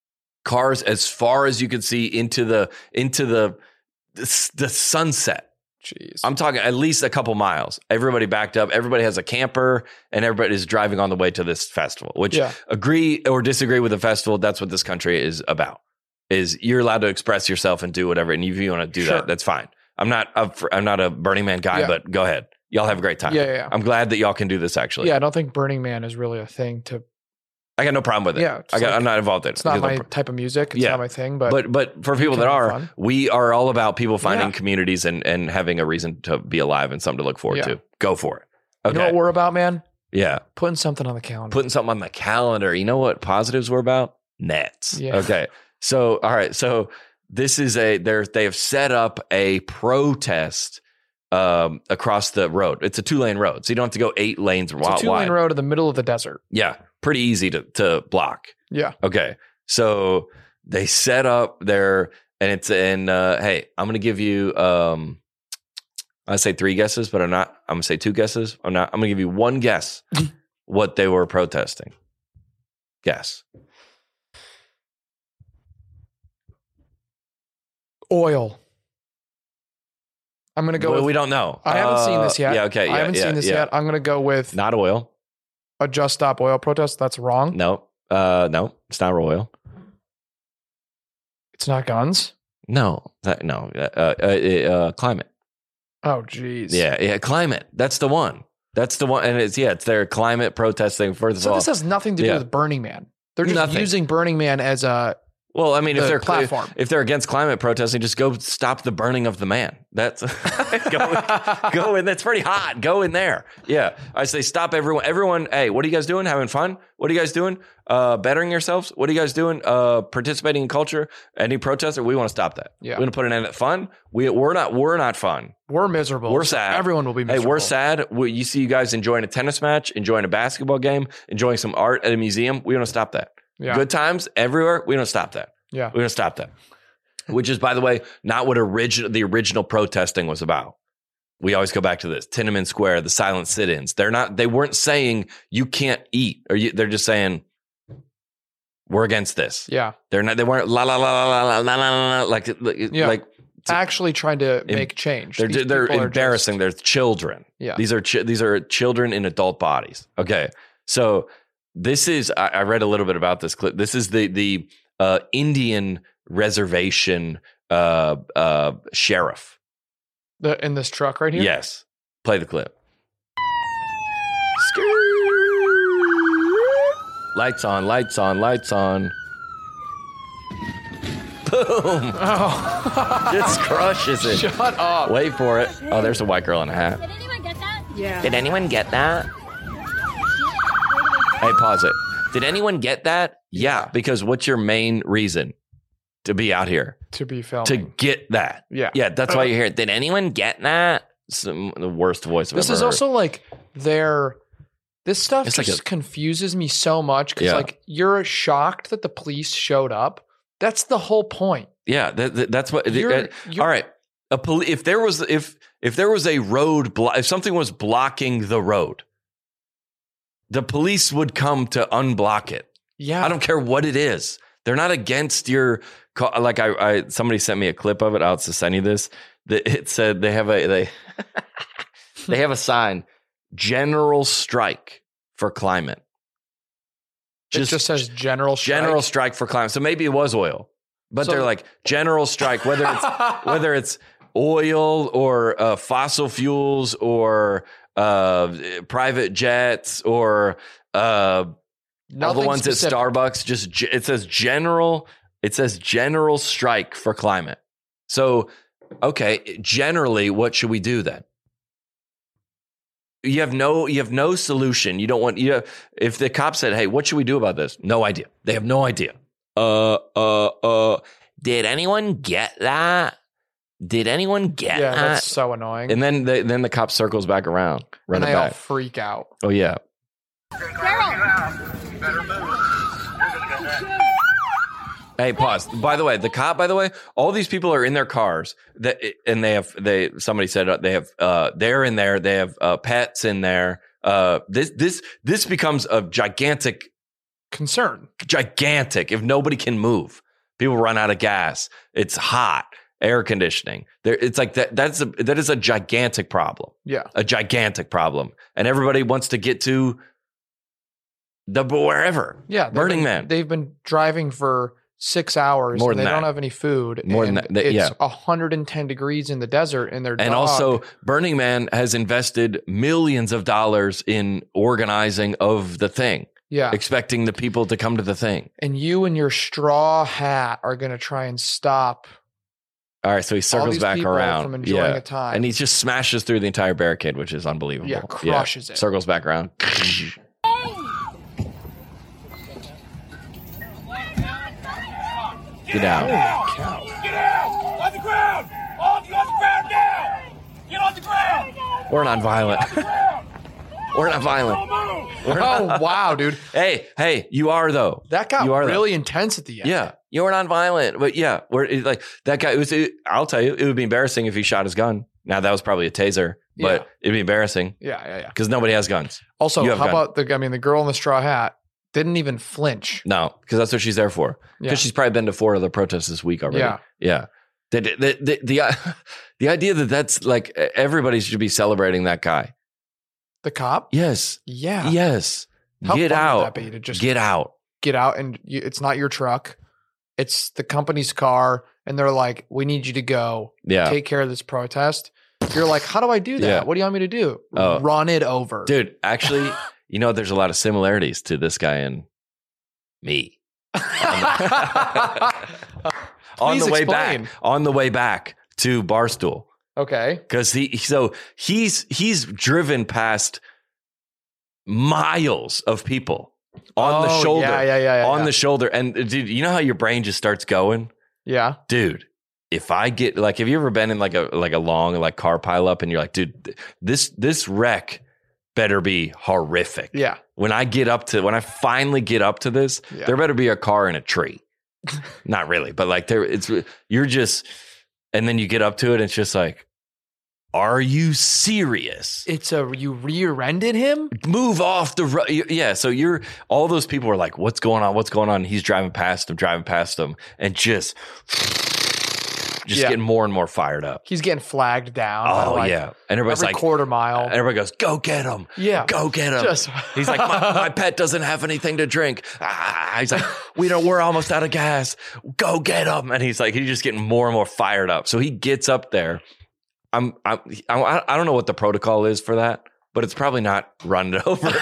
Cars as far as you can see into the, into the, the, the sunset. Jeez. I'm talking at least a couple miles. Everybody backed up. Everybody has a camper and everybody is driving on the way to this festival, which Yeah. agree or disagree with the festival. That's what this country is about. Is you're allowed to express yourself and do whatever. And if you want to do Sure. that, that's fine. I'm not up for, I'm not a Burning Man guy, Yeah. but go ahead. Y'all have a great time. Yeah, yeah, yeah. I'm glad that y'all can do this actually. Yeah, I don't think Burning Man is really a thing to. I got no problem with it. Yeah, it's I got, like- I'm not involved in it. It's not Because my no pro- type of music. It's Yeah. not my thing. But, But but for people can that have are, fun. we are all about people finding Yeah. communities and, and having a reason to be alive and something to look forward Yeah. to. Go for it. you Okay. know what we're about, man? yeah. Putting something on the calendar. Putting something on the calendar. You know what positives were about? Nets. Yeah. Okay. So, all right. So this is a, they're, they have set up a protest um, across the road. It's a two lane road. So you don't have to go eight lanes it's a wide. two lane road in the middle of the desert. Yeah. Pretty easy to, to block. Yeah. Okay. So they set up their, and it's in, uh, hey, I'm going to give you, um, I say three guesses, but I'm not, I'm going to say two guesses. I'm not, I'm going to give you one guess what they were protesting. Guess. Oil. I'm gonna go. Well, with, we don't know. I haven't seen Uh, this yet. Yeah. Okay. Yeah, I haven't yeah, seen this yeah. yet. I'm gonna go with Not oil. a Just Stop Oil protest. That's wrong. No. Uh, no, it's not oil. It's not guns. No, that, no, uh, uh, uh, climate. Oh, geez. Yeah. Yeah. Climate. That's the one. That's the one. And it's, yeah, it's their climate protesting. First of So all, this has nothing to do Yeah. with Burning Man. They're just Nothing. using Burning Man as a. well, I mean, if the they're platform. if they're against climate protesting, just go stop the burning of the man. That's go, go in. That's pretty hot. Go in there. Yeah, I say stop everyone. Everyone, hey, what are you guys doing? Having fun? What are you guys doing? Uh, bettering yourselves? What are you guys doing? Uh, participating in culture? Any protester? We want to stop that. Yeah. We're gonna put an end to fun. We we're not we're not fun. We're miserable. We're so sad. Everyone will be Hey, miserable. we're sad. We, you see you guys enjoying a tennis match, enjoying a basketball game, enjoying some art at a museum. We want to stop that. Yeah. Good times everywhere. We don't stop that. Yeah. We're going to stop that. Which is, by the way, not what original the original protesting was about. We always go back to this. Tiananmen Square, the silent sit-ins. They're not, they weren't saying you can't eat, or you, they're just saying we're against this. Yeah. They're not, they weren't la la la la la la la la like, Yeah. like Actually trying to make change. They're, These they're people are embarrassing. just- They're children. Yeah. These are, chi- these are children in adult bodies. Okay. So this is, I, I read a little bit about this clip. This is the, the uh, Indian reservation uh, uh, sheriff. The, in this truck right here? Yes. Play the clip. Lights on, lights on, lights on. Boom. Oh. Just crushes it. Shut up. Wait for it. Oh, there's a white girl in a hat. Did anyone get that? Yeah. Did anyone get that? Hey, pause it. Did anyone get that? Yeah, because what's your main reason to be out here? To be filming. To get that. Yeah. Yeah, that's why you're here. Did anyone get that? Some, the worst voice I've This ever is heard. also like their this stuff It's just like a- confuses me so much because Yeah. like you're shocked that the police showed up. That's the whole point. Yeah, that, that- that's what. You're- uh, you're- all right, a poli- if there was if if there was a road blo- if something was blocking the road, the police would come to unblock it. Yeah. I don't care what it is. They're not against your ca- like. I, I somebody sent me a clip of it. I'll just send you this. That it said they have a they they have a sign: General Strike for Climate. it just says general strike. General Strike for Climate. So maybe it was oil, but So- they're like General Strike, whether it's whether it's oil or uh, fossil fuels or uh, private jets or uh, all the Nothing ones specific. at Starbucks. Just ge- it says general. It says General Strike for Climate. So okay, generally, what should we do then? You have no, you have no solution. You don't want you. Have, if the cop said, "Hey, what should we do about this?" No idea. They have no idea. Uh, uh, uh. Did anyone get that? Did anyone get Yeah, that? that's so annoying. And then, the, then the cop circles back around, and running they all back. freak out. Oh yeah. Hey, pause. By the way, the cop. By the way, all these people are in their cars. That and they have. They somebody said uh, they have. Uh, they're in there. They have uh, pets in there. Uh, this this this becomes a gigantic, Concern. gigantic. If nobody can move, people run out of gas. It's hot. Air conditioning. There. It's like that. That's a that is a gigantic problem. Yeah. A gigantic problem, and everybody wants to get to the wherever. Yeah. they've Burning been- Man. They've been driving for six hours. More and than they that. don't have any food. More than and that. They- It's yeah. one hundred ten degrees in the desert, and their And dog- also, Burning Man has invested millions of dollars in organizing of the thing, yeah. expecting the people to come to the thing. And you and your straw hat are going to try and stop All right, so he all circles these back people around. from enjoying yeah. a time. And he just smashes through the entire barricade, which is unbelievable. Yeah, crushes it. Circles back around. Get out. Holy cow. Get out! On the ground! All of you on the ground now! Get on the ground! We're not violent. Ground! We're not violent. Don't move! We're not- Oh, wow, dude. Hey, hey, you are though. That got You are that. really intense at the end. Yeah, you're non-violent, but yeah, we're it- like that guy. It was. It, I'll tell you, it would be embarrassing if he shot his gun. Now that was probably a taser, but Yeah. it'd be embarrassing Yeah, yeah, yeah. because nobody has guns. Also, You have how a gun. about the, I mean, the girl in the straw hat didn't even flinch. No, because that's what she's there for. Because Yeah. she's probably been to four other protests this week already. Yeah. yeah. The the the the, the idea that that's like everybody should be celebrating that guy. The cop? Yes, Yeah. yes. How Get fun would out. that be to just Get out. get out and you, it's not your truck. It's the company's car. And they're like, we need you to go Yeah, take care of this protest. You're like, how do I do that? Yeah. What do you want me to do? Oh. Run it over. dude. Actually, you know, there's a lot of similarities to this guy and me. on Please the way explain. back, on the way back to Barstool, Okay. because he so he's he's driven past miles of people on the Oh, shoulder, Yeah, yeah, yeah. yeah on yeah. the shoulder, and uh, dude, you know how your brain just starts going, Yeah. dude. If I get like, have you ever been in like a like a long like car pileup, and you're like, dude, th- this this wreck better be horrific. Yeah. When I get up to when I finally get up to this, Yeah. there better be a car in a tree. Not really, but like there, it's you're just, and then you get up to it, and it's just like, Are you serious? It's a you rear-ended him? Move off the road. Yeah. So you're all those people are like, what's going on? What's going on? He's driving past him, driving past him, and just, just Yeah. getting more and more fired up. He's getting flagged down. by, Oh like, yeah. And everybody's every like, quarter mile. everybody goes, go get him. Yeah. Go get him. Just- He's like, my, my pet doesn't have anything to drink. Ah, he's like, we don't, we're almost out of gas. Go get him. And he's like, he's just getting more and more fired up. So he gets up there. I'm, I'm, I I don't know what the protocol is for that, but it's probably not run it over.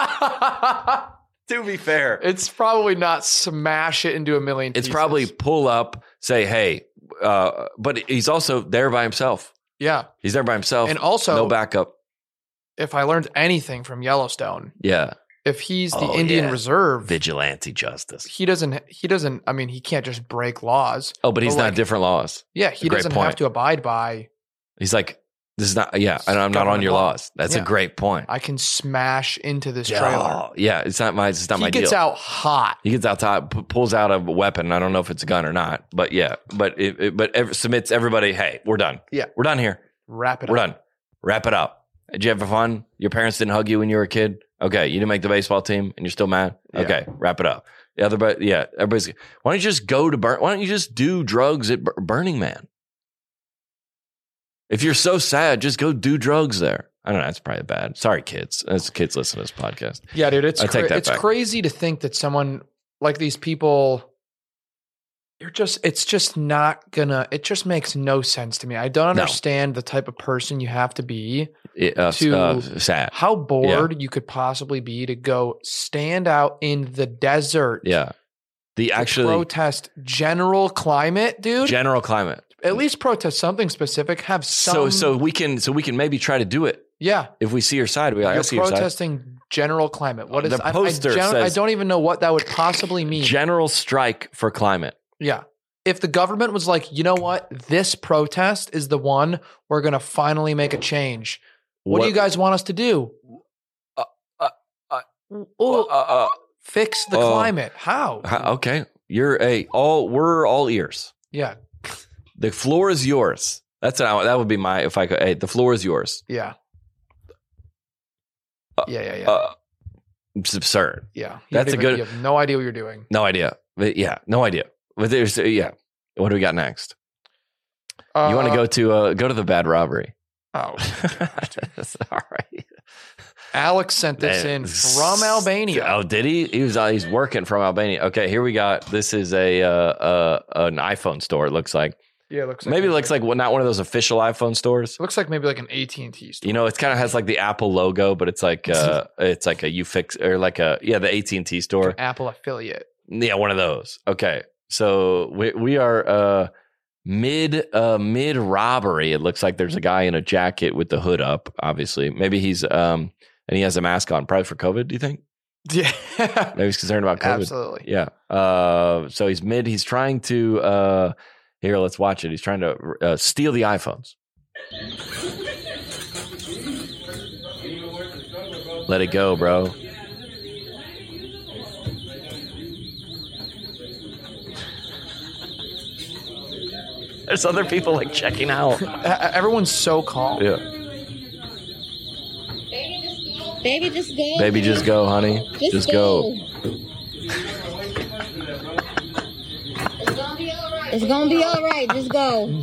To be fair, It's probably not smash it into a million it's pieces. probably pull up, say, hey, uh, but he's also there by himself. Yeah. He's there by himself. And also, no backup. if I learned anything from Yellowstone, Yeah. if he's the Oh, Indian yeah. Reserve, Vigilante justice. he doesn't, he doesn't, I mean, he can't just break laws. Oh, but he's But, not like, different laws. Yeah, he a great doesn't point. have to abide by, He's like, this is not, yeah, and I'm not on Government your law. laws. That's a Yeah. great point. I can smash into this trailer. Oh, yeah, it's not my, it's not He my gets deal. out hot. He gets outside, p- pulls out a weapon. I don't know if it's a gun or not, but yeah, but it, it but ev- submits everybody. Hey, we're done. Yeah. we're done here. Wrap it We're up. done. Wrap it up. Did you have fun? Your parents didn't hug you when you were a kid. Okay, you didn't make the baseball team, and you're still mad. Yeah. Okay, wrap it up. The other, but yeah, everybody's. Why don't you just go to burn? Why don't you just do drugs at Bur- Burning Man? If you're so sad, just go do drugs there. I don't know. That's probably bad. Sorry, kids. As kids listen to this podcast. Yeah, dude, it's I take cra- that it's back. crazy to think that someone like these people, you're just, it's just not gonna, it just makes no sense to me. I don't No. understand the type of person you have to be, It, uh, To- uh, sad. how bored you could possibly be to go stand out in the desert Yeah. The to actually protest general climate, dude. general climate. At least protest something specific. Have some, So so we can so we can maybe try to do it yeah. if we see your side. We like, I You're see your side. protesting general climate. What is The I- I, poster gen- I says- don't even know what that would possibly mean. General strike for climate. Yeah. If the government was like, you know what, this protest is the one we're going to finally make a change. What, do you guys want us to do? Uh, uh, uh, Oh, Uh, uh, fix the uh, climate. How? how- okay, you're a all. We're all ears. Yeah. The floor is yours. That's how, that would be my if I could. Hey, the floor is yours. Yeah. Uh, Yeah. Yeah. Yeah. Uh, it's absurd. yeah. You that's don't a even- good- You have no idea what you're doing. No idea. But yeah, no idea. But there's yeah. What do we got next? Uh, You want to go to uh, go to the bad robbery? Oh, That's all right. Alex sent this in from Albania. Oh, did he? He was. Uh, he's working from Albania. Okay, here we got. This is a uh, uh, an iPhone store. It looks like Yeah, it looks like maybe it looks like well, not one of those official iPhone stores. It looks like maybe like an A T and T store. You know, it kind of has like the Apple logo, but it's like uh, it's like a Ufix or like a yeah, the A T and T store. An Apple affiliate. Yeah, one of those. Okay, so we we are uh, mid uh, mid robbery. It looks like there's a guy in a jacket with the hood up. Obviously, maybe he's um and he has a mask on, probably for COVID. Do you think? Yeah. Maybe he's concerned about COVID. Absolutely. Yeah. Uh, so he's mid. He's trying to uh, here. Let's watch it. He's trying to uh, steal the iPhones. Let it go, bro. There's other people like checking out. E- Everyone's so calm. Yeah. Baby, just go. Baby, just go, honey. Just, Just go. It's gonna be all right. Just go.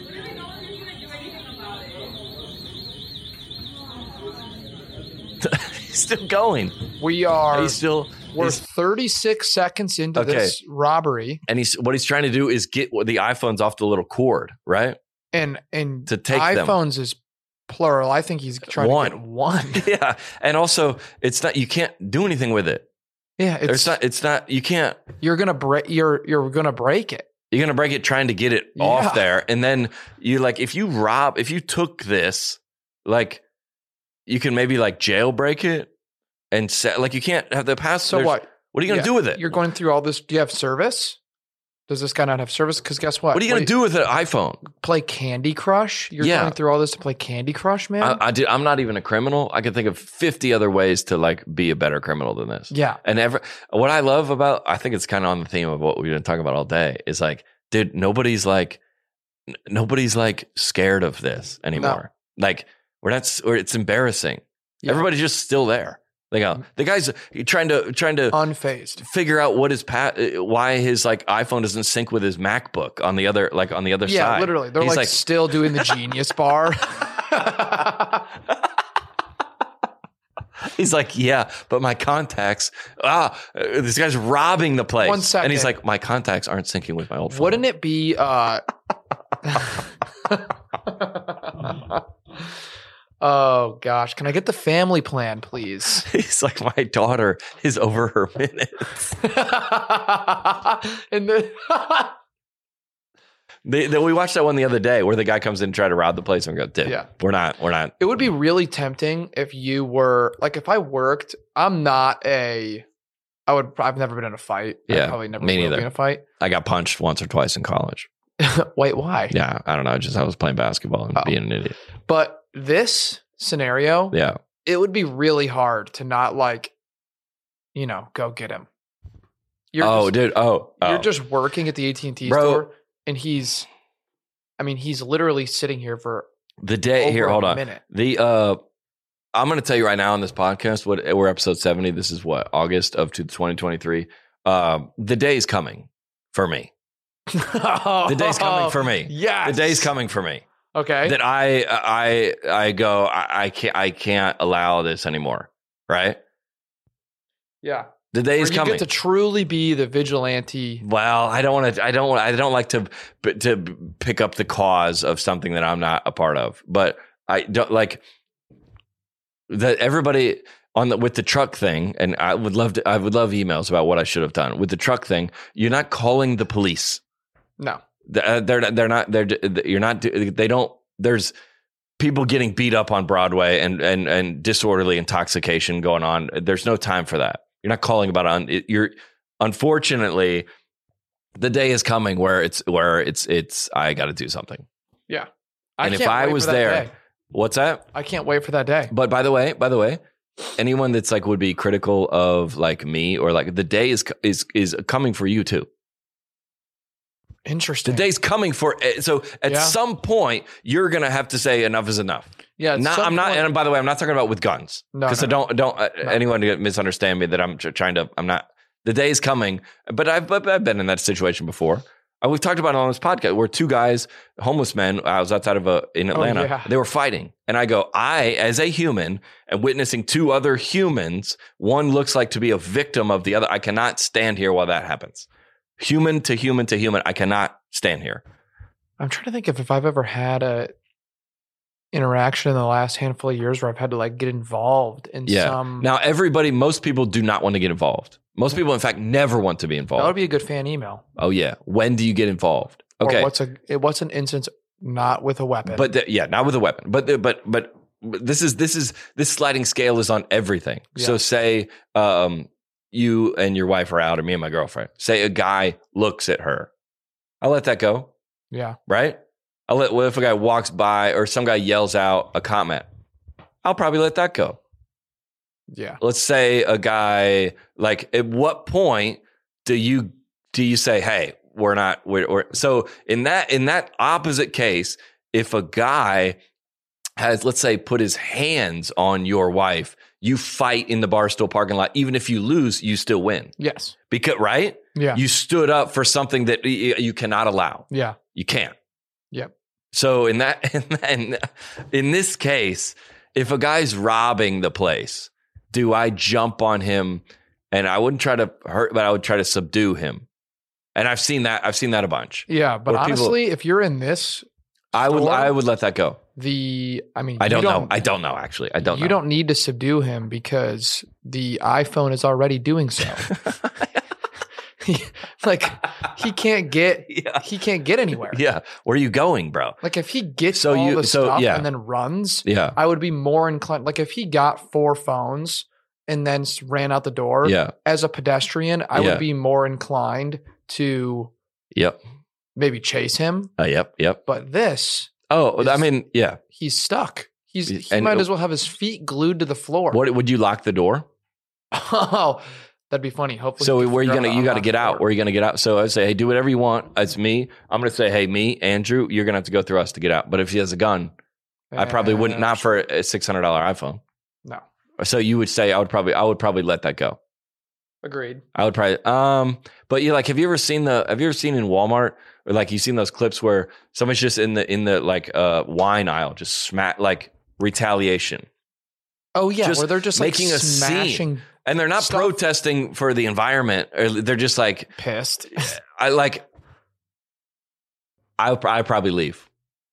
He's still going. We are He's still. we're he's- thirty-six seconds into Okay. this robbery, and he's what he's trying to do is get the iPhones off the little cord, right? and and To take them. iPhones is plural. I think he's trying One. to get one. Yeah, and also it's not. You can't do anything with it. Yeah, It's, it's not. It's not. You can't. you're gonna break. You're you're gonna break it. You're gonna break it trying to get it Yeah. off there, and then you like if you rob, if you took this, like you can maybe like jailbreak it and set like you can't have the pass. So there's- what? What are you gonna Yeah, do with it? You're going through all this. Do you have service? Does this guy not have service? Because guess what? What are you gonna do with an iPhone? Play Candy Crush? You're Yeah. going through all this to play Candy Crush, man? I, I did. I'm not even a criminal. I can think of fifty other ways to like be a better criminal than this. yeah. And ever, what I love about, I think it's kind of on the theme of what we've been talking about all day is like, dude, nobody's like, n- nobody's like scared of this anymore. Like we're not, or it's embarrassing. Yeah. Everybody's just still there. They go, the guy's trying to trying to unfazed figure out what his pat, why his like iPhone doesn't sync with his MacBook on the other like on the other yeah, side. Yeah, literally, they're He's like, like still doing the Genius bar. He's like, yeah, but my contacts. Ah, uh, this guy's robbing the place. One second. And he's like, my contacts aren't syncing with my old phone. Wouldn't it be? Uh, oh gosh, can I get the family plan, please? He's like, my daughter is over her minutes. and then they, they, we watched that one the other day where the guy comes in and try to rob the place and we go, dude, Yeah. we're not, we're not. it would be really tempting if you were like, if I worked, I'm not a. I would. I've never been in a fight. Yeah, I probably never me will neither. be in a fight. I got punched once or twice in college. Wait, why? Yeah, I don't know. Just I was playing basketball and Oh. being an idiot. But this scenario, Yeah. it would be really hard to not like, you know, go get him. You're oh, just, dude. Oh, you're oh. just working at the A T and T Bro. store, and he's, I mean, he's literally sitting here for the day over here. Hold a on. minute. The uh, I'm going to tell you right now on this podcast. What we're episode seventy. This is what August of twenty twenty-three. Um, the day is coming for me. The day's coming for me. Yeah, The day's coming for me. Okay. That I I I go. I, I can't. I can't allow this anymore. Right. yeah. The day Where is you coming. get to truly be the vigilante. Well, I don't want to. I don't want. I don't like to to pick up the cause of something that I'm not a part of. But I don't like that. Everybody on the with the truck thing, and I would love to. I would love emails about what I should have done with the truck thing. You're not calling the police. No. They're they're, they're not. They're you're not. They don't. There's people getting beat up on Broadway and and and disorderly intoxication going on. There's no time for that. You're not calling about it. You're unfortunately the day is coming where it's where it's it's I got to do something. Yeah. I And if can't I wait was for that there, day. what's that? I can't wait for that day. But by the way, by the way, anyone that's like would be critical of like me or like the day is is is coming for you too. Interesting. The day's coming for so at Yeah. some point you're gonna have to say enough is enough. Yeah. at Not, some I'm not, point- and by the way, I'm not talking about with guns No, because no, I don't don't uh, No. anyone to misunderstand me that I'm tr- trying to. I'm not. The day is coming, but I've but I've been in that situation before. Uh, we've talked about it on this podcast where two guys, homeless men, I was outside of a in Atlanta. yeah. They were fighting, and I go, I as a human am witnessing two other humans. One looks like to be a victim of the other. I cannot stand here while that happens. Human to human to human, I cannot stand here. I'm trying to think if, if I've ever had a interaction in the last handful of years where I've had to like get involved in Yeah. some. Now, everybody, most people do not want to get involved. Most people, in fact, never want to be involved. that would be a good fan email. Oh yeah. When do you get involved? Or Okay. what's a what's an instance not with a weapon? But the, yeah, not with a weapon. But the, but but but this is this is this sliding scale is on everything. Yeah. So say um you and your wife are out, or me and my girlfriend. Say a guy looks at her. I'll let that go, yeah. right? I'll let. What if a guy walks by or some guy yells out a comment? I'll probably let that go. Yeah. Let's say a guy, like, at what point do you do you say, hey, we're not we're, we're so in that in that opposite case, if a guy has, let's say, put his hands on your wife, you fight in the Barstool parking lot. Even if you lose, you still win. Yes. Because right? Yeah. You stood up for something that y- you cannot allow. yeah. You can't. Yep. So in that in, that, in, in this case, if a guy's robbing the place, do I jump on him? And I wouldn't try to hurt, but I would try to subdue him. And I've seen that. I've seen that a bunch. Yeah. But Where people- honestly, if you're in this, I would. Store? I would let that go. the I mean, I you don't, know. I don't know. Actually, I don't. you know. don't need to subdue him because the iPhone is already doing so. He- like he can't get Yeah. he can't get anywhere. Yeah. Where are you going, bro? Like if he gets So all you- the so, stuff yeah. and then runs, Yeah. I would be more inclined. Like if he got four phones and then s- ran out the door, Yeah. as a pedestrian, I Yeah. would be more inclined to Yep. maybe chase him. Uh, yep. Yep. But this, Oh, I Is- mean, yeah. he's stuck. He's he And- might as well have his feet glued to the floor. What would you lock the door? Oh, that'd be funny. Hopefully, So we can where are you figure out gonna? how You got to unlock get the out. door. Where are you gonna get out? So I say, hey, do whatever you want. It's me. I'm gonna say, hey, me, Andrew. You're gonna have to go through us to get out. But if he has a gun, I probably wouldn't, Uh, not for a six hundred dollars iPhone. No. So you would say I would probably, I would probably let that go. Agreed. I would probably, um, but you like, have you ever seen the, have you ever seen in Walmart or like you've seen those clips where somebody's just in the, in the like, uh, wine aisle, just smack, like retaliation. Oh yeah, Just where they're just making like a scene. smashing, And they're not Stuff. protesting for the environment or they're just like, pissed. I like, I would, I would probably leave.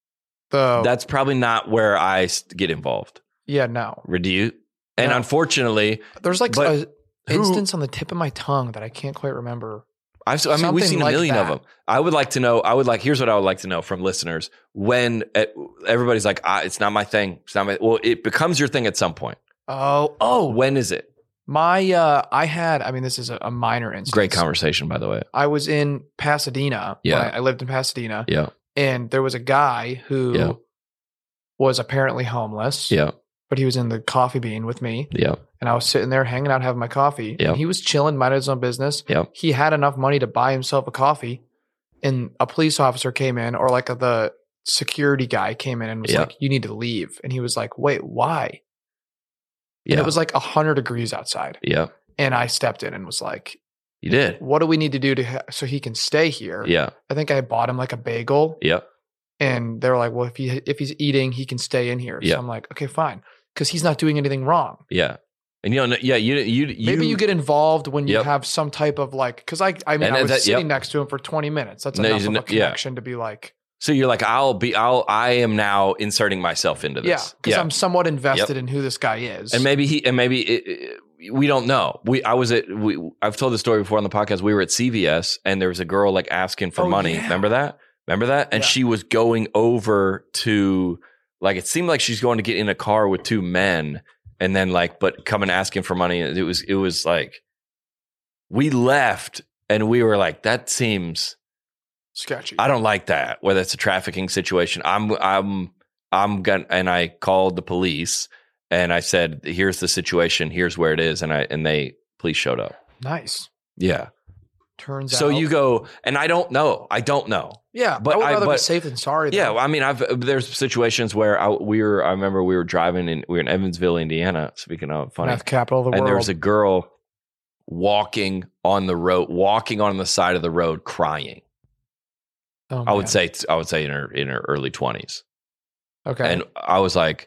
The That's probably not where I s- get involved. yeah, no. Or do you? And No. unfortunately, There's like But a who- instance on the tip of my tongue that I can't quite remember. I've, I mean, we've Something seen a like million of that. them. I would like to know. I would like. Here's what I would like to know from listeners. When uh, everybody's like, ah, "It's not my thing. It's not my." Well, it becomes your thing at some point. Oh, oh, When is it? my uh, I had. I mean, this is a, a minor instance. Great conversation, by the way. I was in Pasadena. Yeah. when I, I lived in Pasadena, Yeah, and there was a guy who Yeah. was apparently homeless. yeah, but he was in the coffee bean with me, yeah, and I was sitting there hanging out, having my coffee. Yeah. And he was chilling, minding his own business. yeah. He had enough money to buy himself a coffee, and a police officer came in, or like a, the security guy came in and was Yeah. like, "You need to leave." And he was like, "Wait, why?" Yeah. And it was like a hundred degrees outside, Yeah. and I stepped in and was like, You did. "What do we need to do to ha- so he can stay here?" Yeah. I think I bought him like a bagel, Yeah. and they were like, "Well, if he if he's eating, he can stay in here." Yeah. So I'm like, "Okay, fine," because he's not doing anything wrong. Yeah. And you know, yeah, you, you, you Maybe you get involved when you Yep. have some type of like, because I, I mean, And I was that- sitting yep. next to him for twenty minutes. That's No, enough he's of a n- yeah. connection to be like, So you're like, I'll be, I'll, I am now inserting myself into yeah, this. because I'm somewhat invested in who this guy is. And maybe he, and maybe it, it- we don't know. We, I was at, we, I've told the story before on the podcast. We were at C V S and there was a girl like asking for Oh, money. yeah. Remember that? Remember that? And Yeah. she was going over to, like, it seemed like she's going to get in a car with two men and then like, but coming asking for money. It was, it was like, we left and we were like, that seems, sketchy. I don't like that. Whether it's a trafficking situation, I'm, I'm, I'm gonna, and I called the police and I said, here's the situation. Here's where it is. And I, and they, police showed up. Nice. Yeah. Turns So out. you go, and I don't know. I don't know. yeah, but I would I- rather be but- safe than sorry. Yeah. though. well, I mean, I've, there's situations where I, we were, I remember we were driving and we were in Evansville, Indiana. Speaking of funny. Meth capital of the And world. there was a girl walking on the road, walking on the side of the road, crying. Oh, I would man. say, I would say in her, in her early twenties. Okay. And I was like,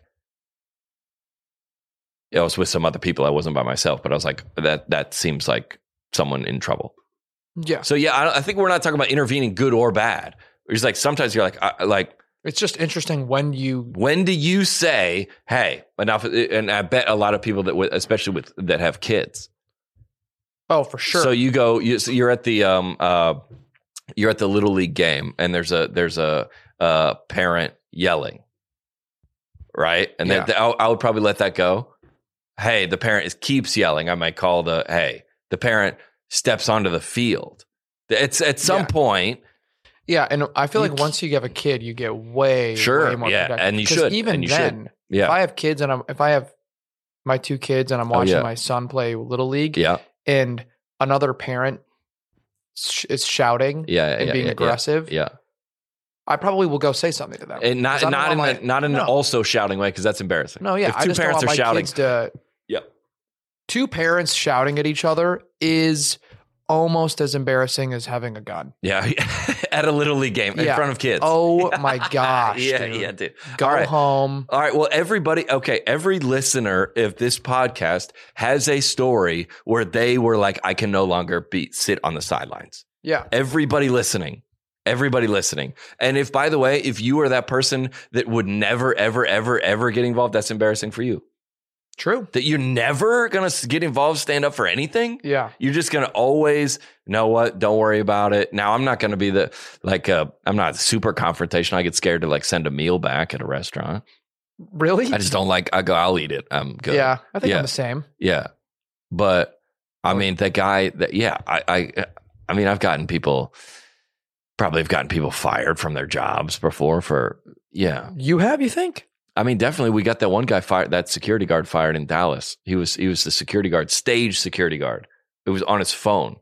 I was with some other people. I wasn't by myself, but I was like, that that seems like someone in trouble. yeah. So yeah, I, I think we're not talking about intervening, good or bad. It's like sometimes you're like, I, like, It's just interesting when you. when do you say, "Hey, enough"? And I bet a lot of people that, would- especially with that have kids. Oh, for sure. So you go, you, so you're at the um, uh, you're at the little league game, and there's a there's a uh, parent yelling, right? And Yeah. then I, I would probably let that go. Hey, the parent is, keeps yelling. I might call the hey, the parent steps onto the field. It's at some Yeah. point, yeah, and I feel You like c- once you have a kid, you get way, Sure, way more yeah, protected. and you 'Cause should, Even and you should. then, yeah, if I have kids and I'm, if I have my two kids and I'm Oh, watching yeah. my son play little league, yeah, and another parent sh- is shouting yeah, and yeah, being yeah, aggressive, yeah. I probably will go say something to them. And not 'Cause I don't not want in my- a, not in no. an also shouting way because that's embarrassing. No, yeah, if I two just don't parents want are my shouting, kids to. Yep. Two parents shouting at each other is almost as embarrassing as having a gun. yeah, at a little league game in Yeah. front of kids. Oh my gosh, yeah, dude. yeah, dude. Go All right. home. All right. Well, everybody, okay, every listener of this podcast has a story where they were like, I can no longer be sit on the sidelines. Yeah. Everybody listening. Everybody listening. And if, by the way, if you are that person that would never, ever, ever, ever get involved, that's embarrassing for you. True. That you're never going to get involved, stand up for anything. Yeah. You're just going to always, you know what? Don't worry about it. Now, I'm not going to be the, like, uh, I'm not super confrontational. I get scared to like send a meal back at a restaurant. Really? I just don't like, I go, I'll eat it. I'm good. Yeah. I think Yeah. I'm the same. Yeah. But I mean, that guy that, yeah, I, I, I mean, I've gotten people, probably have gotten people fired from their jobs before for, yeah. You have, you think? I mean, definitely we got that one guy fired, that security guard fired in Dallas. He was, he was the security guard, stage security guard. It was on his phone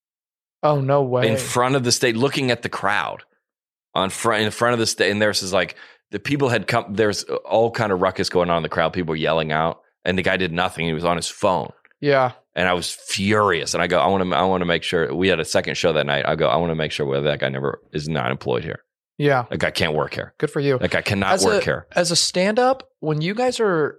Oh, no way. in front of the stage, looking at the crowd on front, in front of the stage. And there's this like, the people had come. There's all kind of ruckus going on in the crowd. People were yelling out, and the guy did nothing. He was on his phone. Yeah. And I was furious. And I go, I want to, I want to make sure. We had a second show that night. I go, I want to make sure whether that guy never is not employed here. Yeah. That guy can't work here. Good for you. That guy cannot as work a, here. As a stand-up, when you guys are,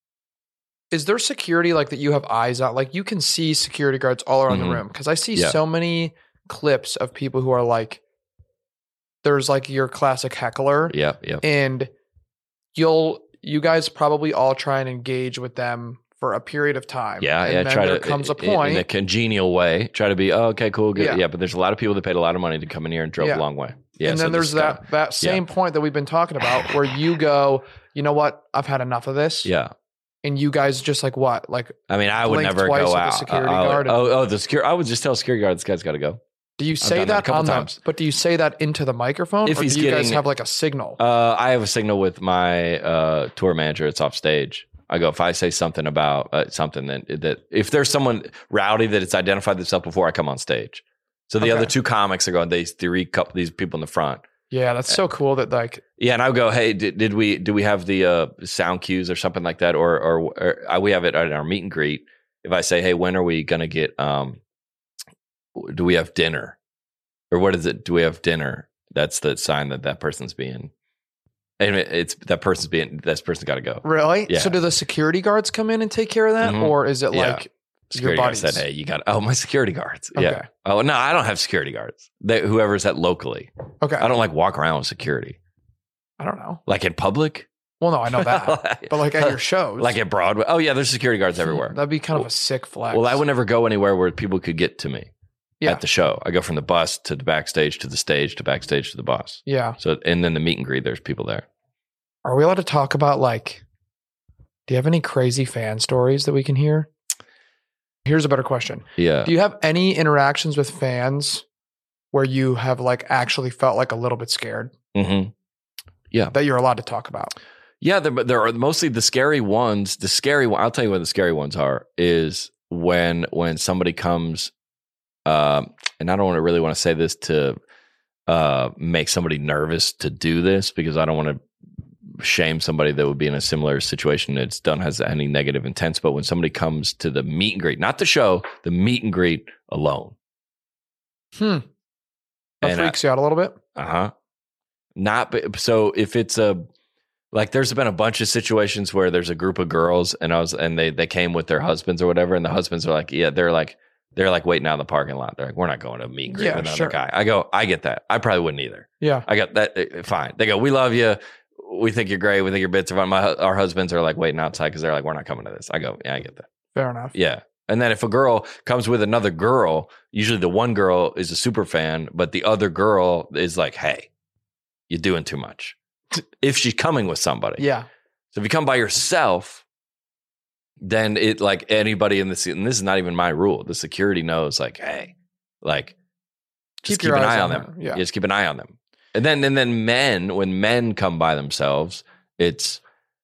is there security like that you have eyes out? Like you can see security guards all around Mhm. the room. Because I see Yeah. so many clips of people who are like, there's like your classic heckler. Yeah, yeah. And you'll, you guys probably all try and engage with them for a period of time. Yeah, and yeah. then Try there to comes a in- point. in a congenial way. Try to be oh, okay, cool, good. Yeah. Yeah. But there's a lot of people that paid a lot of money to come in here and drove Yeah. a long way. Yeah, and so then this there's is that kinda- that same point that we've been talking about where you go, you know what? I've had enough of this. Yeah. And you guys just like what? Like, I mean, I would Blink never twice go at the out. security I would- guard and- oh, oh, the security. I would just tell a security guard this guy's got to go. do you say done that a that, couple on times. the, but do you say that into the microphone? If or he's do you guys getting- have like a signal? Uh, I have a signal with my uh, tour manager. It's off stage. I go if I say something about uh, something that that if there's someone rowdy that it's identified themselves before I come on stage. So the Okay. other two comics are going. These three couple these people in the front. Yeah, that's so cool that like, Yeah, and I would go, hey, did, did we do we have the uh, sound cues or something like that, or or, or uh, we have it at our meet and greet? If I say, hey, when are we gonna get? Um, do we have dinner, or what is it? Do we have dinner? That's the sign that that person's being, and it- it's that person's being. That person's got to go. really? Yeah. So do the security guards come in and take care of that? Mhm. Or is it Yeah. like Security your guard buddies? said, hey, you got. Oh, my security guards. Okay. Yeah. Oh no, I don't have security guards. They, whoever's at locally. Okay. I don't like walk around with security, I don't know. like in public. Well, no, I know that. But like at your shows. Like at Broadway. Oh yeah, there's security guards everywhere. That'd be kind of a sick flex. Well, I would never go anywhere where people could get to me Yeah. at the show. I go from the bus to the backstage to the stage to backstage to the bus. Yeah. So, and then the meet and greet, there's people there. Are we allowed to talk about like, do you have any crazy fan stories that we can hear? Here's a better question. Yeah. Do you have any interactions with fans where you have like actually felt like a little bit scared hmm that you're allowed to talk about? Yeah. There, there are mostly the scary ones. The scary one, I'll tell you what the scary ones are, is when, when somebody comes, um, and I don't want to really want to say this to uh, make somebody nervous to do this because I don't want to shame somebody that would be in a similar situation that's done has any negative intents. But when somebody comes to the meet and greet, not the show, the meet and greet alone. Hmm. That And I- freaks you out a little bit. Uh huh. Not but- so if it's a like there's been a bunch of situations where there's a group of girls and I was and they they came with their husbands or whatever and the husbands are like yeah they're like they're like waiting out in the parking lot. They're like we're not going to meet and greet Yeah, with another sure. guy. I go I get that. I probably wouldn't either. Yeah. I got that eh, fine. They go we love you. We think you're great. We think your bits are fun. My our husbands are like waiting outside because they're like we're not coming to this. I go yeah I get that. Fair enough. Yeah. And then if a girl comes with another girl, usually the one girl is a super fan, but the other girl is like, hey, you're doing too much. If she's coming with somebody. Yeah. So if you come by yourself, then it like anybody in this, and this is not even my rule. The security knows like, hey, like just Keep keep, your an eyes eye on on her. them. Yeah. Just keep an eye on them. And then, and then men, when men come by themselves, it's,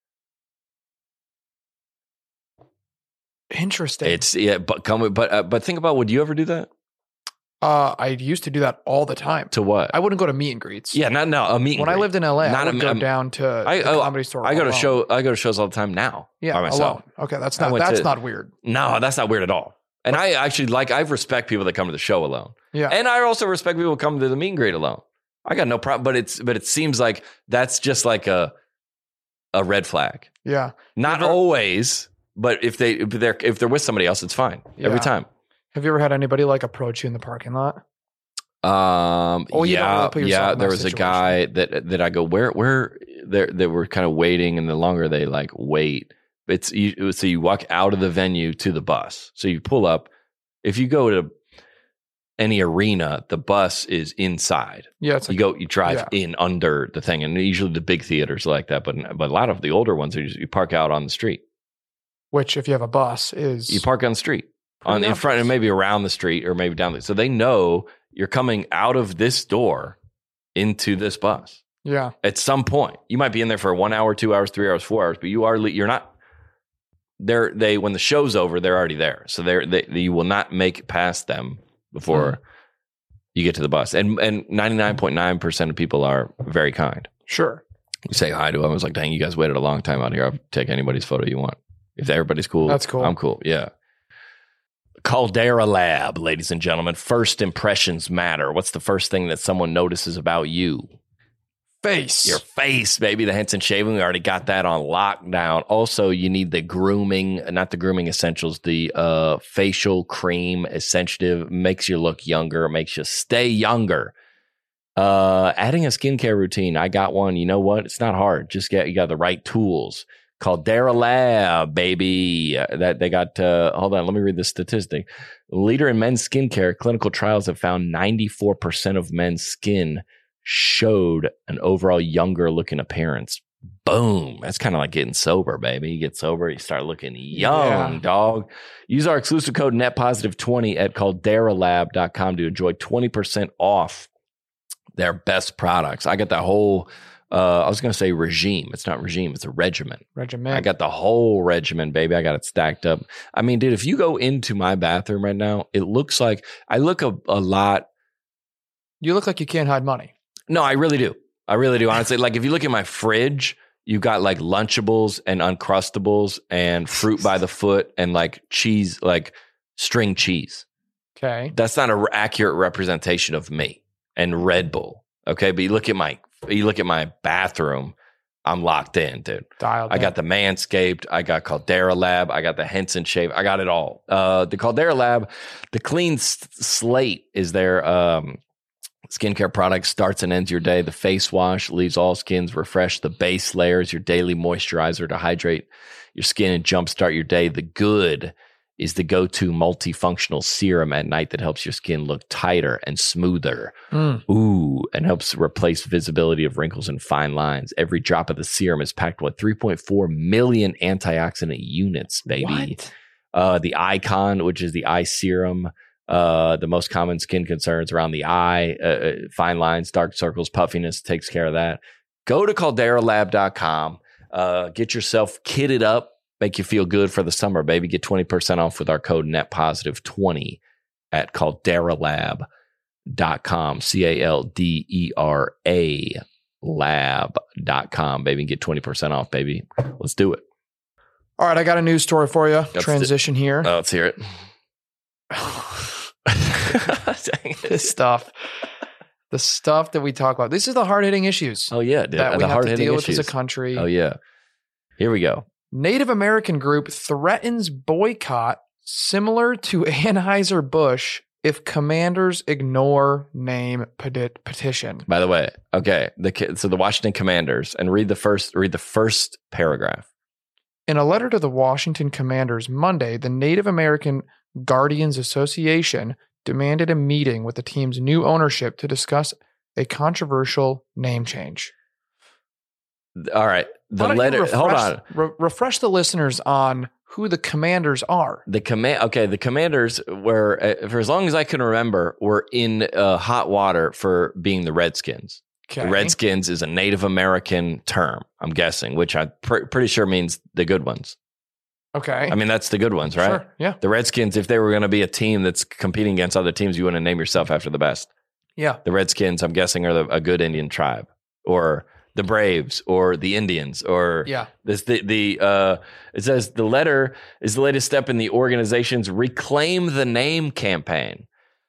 Interesting. it's, yeah, but come with, but, uh, but think about, would you ever do that? uh, I used to do that all the time. To what? I wouldn't go to meet and greets. Yeah, not no a meet. and When I greet. lived in L A, Not I a- would go um, down to I- the oh, comedy store. I go to alone. show. I go to shows all the time now. Yeah, by myself. alone. Okay, that's I not went that's to- not weird. No, that's not weird at all. And I actually like. I respect people that come to the show alone. Yeah. And I also respect people who come to the meet and greet alone. I got no problem. But it's but it seems like that's just like a a red flag. Yeah. Not Ever- always, but if they if they're if they're with somebody else, it's fine every Yeah. time. Have you ever had anybody like approach you in the parking lot? Um. Oh, you don't yeah, really put yourself yeah. in There that was a situation. guy that that I go where where they they were kind of waiting, and the longer they like wait, it's you, so you walk out of the venue to the bus. So you pull up. If you go to any arena, the bus is inside. Yeah, it's You like, go, you drive yeah. in under the thing, and usually the big theaters are like that. But but a lot of the older ones are just, you park out on the street. which if you have a bus is You park on the street, on Pretty in front, and obvious. maybe around the street, or maybe down. The, so they know you're coming out of this door into this bus yeah. at some point. You might be in there for one hour, two hours, three hours, four hours, but you are le- you're not. They're they when the show's over, they're already there. So they're they you will not make it past them before Hmm. you get to the bus. And and ninety nine point nine percent of people are very kind. Sure. You say hi to them. I was like, dang, you guys waited a long time out here. I'll take anybody's photo you want. If everybody's cool, That's cool. I'm cool. Yeah. Caldera Lab, ladies and gentlemen. First impressions matter. What's the first thing that someone notices about you? Face. Your face, baby. The Henson shaving, we already got that on lockdown. Also, you need the grooming, not the grooming essentials, the uh, facial cream essentiative. Makes you look younger, makes you stay younger. Uh, adding a skincare routine. I got one. You know what? It's not hard. Just get, you got the right tools. Caldera Lab, baby. Uh, that they got, uh, hold on, let me read the statistic. Leader in men's skincare, clinical trials have found ninety-four percent of men's skin showed an overall younger looking appearance. Boom. That's kind of like getting sober, baby. You get sober, you start looking young, Yeah. dog. Use our exclusive code net positive twenty at caldera lab dot com to enjoy twenty percent off their best products. I got the whole, uh, I was going to say regime. It's not regime. It's a regimen. Regimen. I got the whole regimen, baby. I got it stacked up. I mean, dude, if you go into my bathroom right now, it looks like I look a, a lot. You look like you can't hide money. No, I really do. I really do. Honestly, like if you look at my fridge, you got like Lunchables and Uncrustables and fruit by the foot and like cheese, like string cheese. Okay. That's not an accurate representation of me and Red Bull. Okay. But you look at my, you look at my bathroom, I'm locked in, dude. Dialed I in. got the Manscaped. I got Caldera Lab. I got the Henson Shave. I got it all. Uh, the Caldera Lab, the clean s- slate is their um, skincare product. Starts and ends your day. The face wash leaves all skins refreshed. The base layer is your daily moisturizer to hydrate your skin and jumpstart your day. The good is the go-to multifunctional serum at night that helps your skin look tighter and smoother. Mm. Ooh, and helps replace visibility of wrinkles and fine lines. Every drop of the serum is packed with three point four million antioxidant units, baby. What? Uh, the Icon, which is the eye serum, uh, the most common skin concerns around the eye, uh, fine lines, dark circles, puffiness, takes care of that. Go to caldera lab dot com. Uh, get yourself kitted up. Make you feel good for the summer, baby. Get twenty percent off with our code net positive twenty at caldera lab dot com. C A L D E R A lab dot com, baby. Get twenty percent off, baby. Let's do it. All right, I got a news story for you. Let's Transition here. Oh, let's hear it. Dang it. This stuff. The stuff that we talk about. These are the hard-hitting issues Oh, yeah. Dude. that we the have to hard-hitting deal with issues. as a country. Oh, yeah. Here we go. Native American group threatens boycott similar to Anheuser-Busch if commanders ignore name peti- petition. By the way, okay. The ki- so the Washington Commanders, and read the first read the first paragraph. In a letter to the Washington Commanders Monday, the Native American Guardians Association demanded a meeting with the team's new ownership to discuss a controversial name change. All right. The Why don't you letter. refresh- Hold on. re- refresh the listeners on who the Commanders are. The command. Okay, the Commanders were, uh, for as long as I can remember, were in uh, hot water for being the Redskins. Okay. The Redskins is a Native American term, I'm guessing, which I'm pr- pretty sure means the good ones. Okay. I mean, that's the good ones, right? Sure. Yeah. The Redskins, if they were going to be a team that's competing against other teams, you wouldn't name yourself after the best. Yeah. The Redskins, I'm guessing, are the, a good Indian tribe, or the Braves, or the Indians, or Yeah. this the the uh, it says the letter is the latest step in the organization's Reclaim the Name campaign.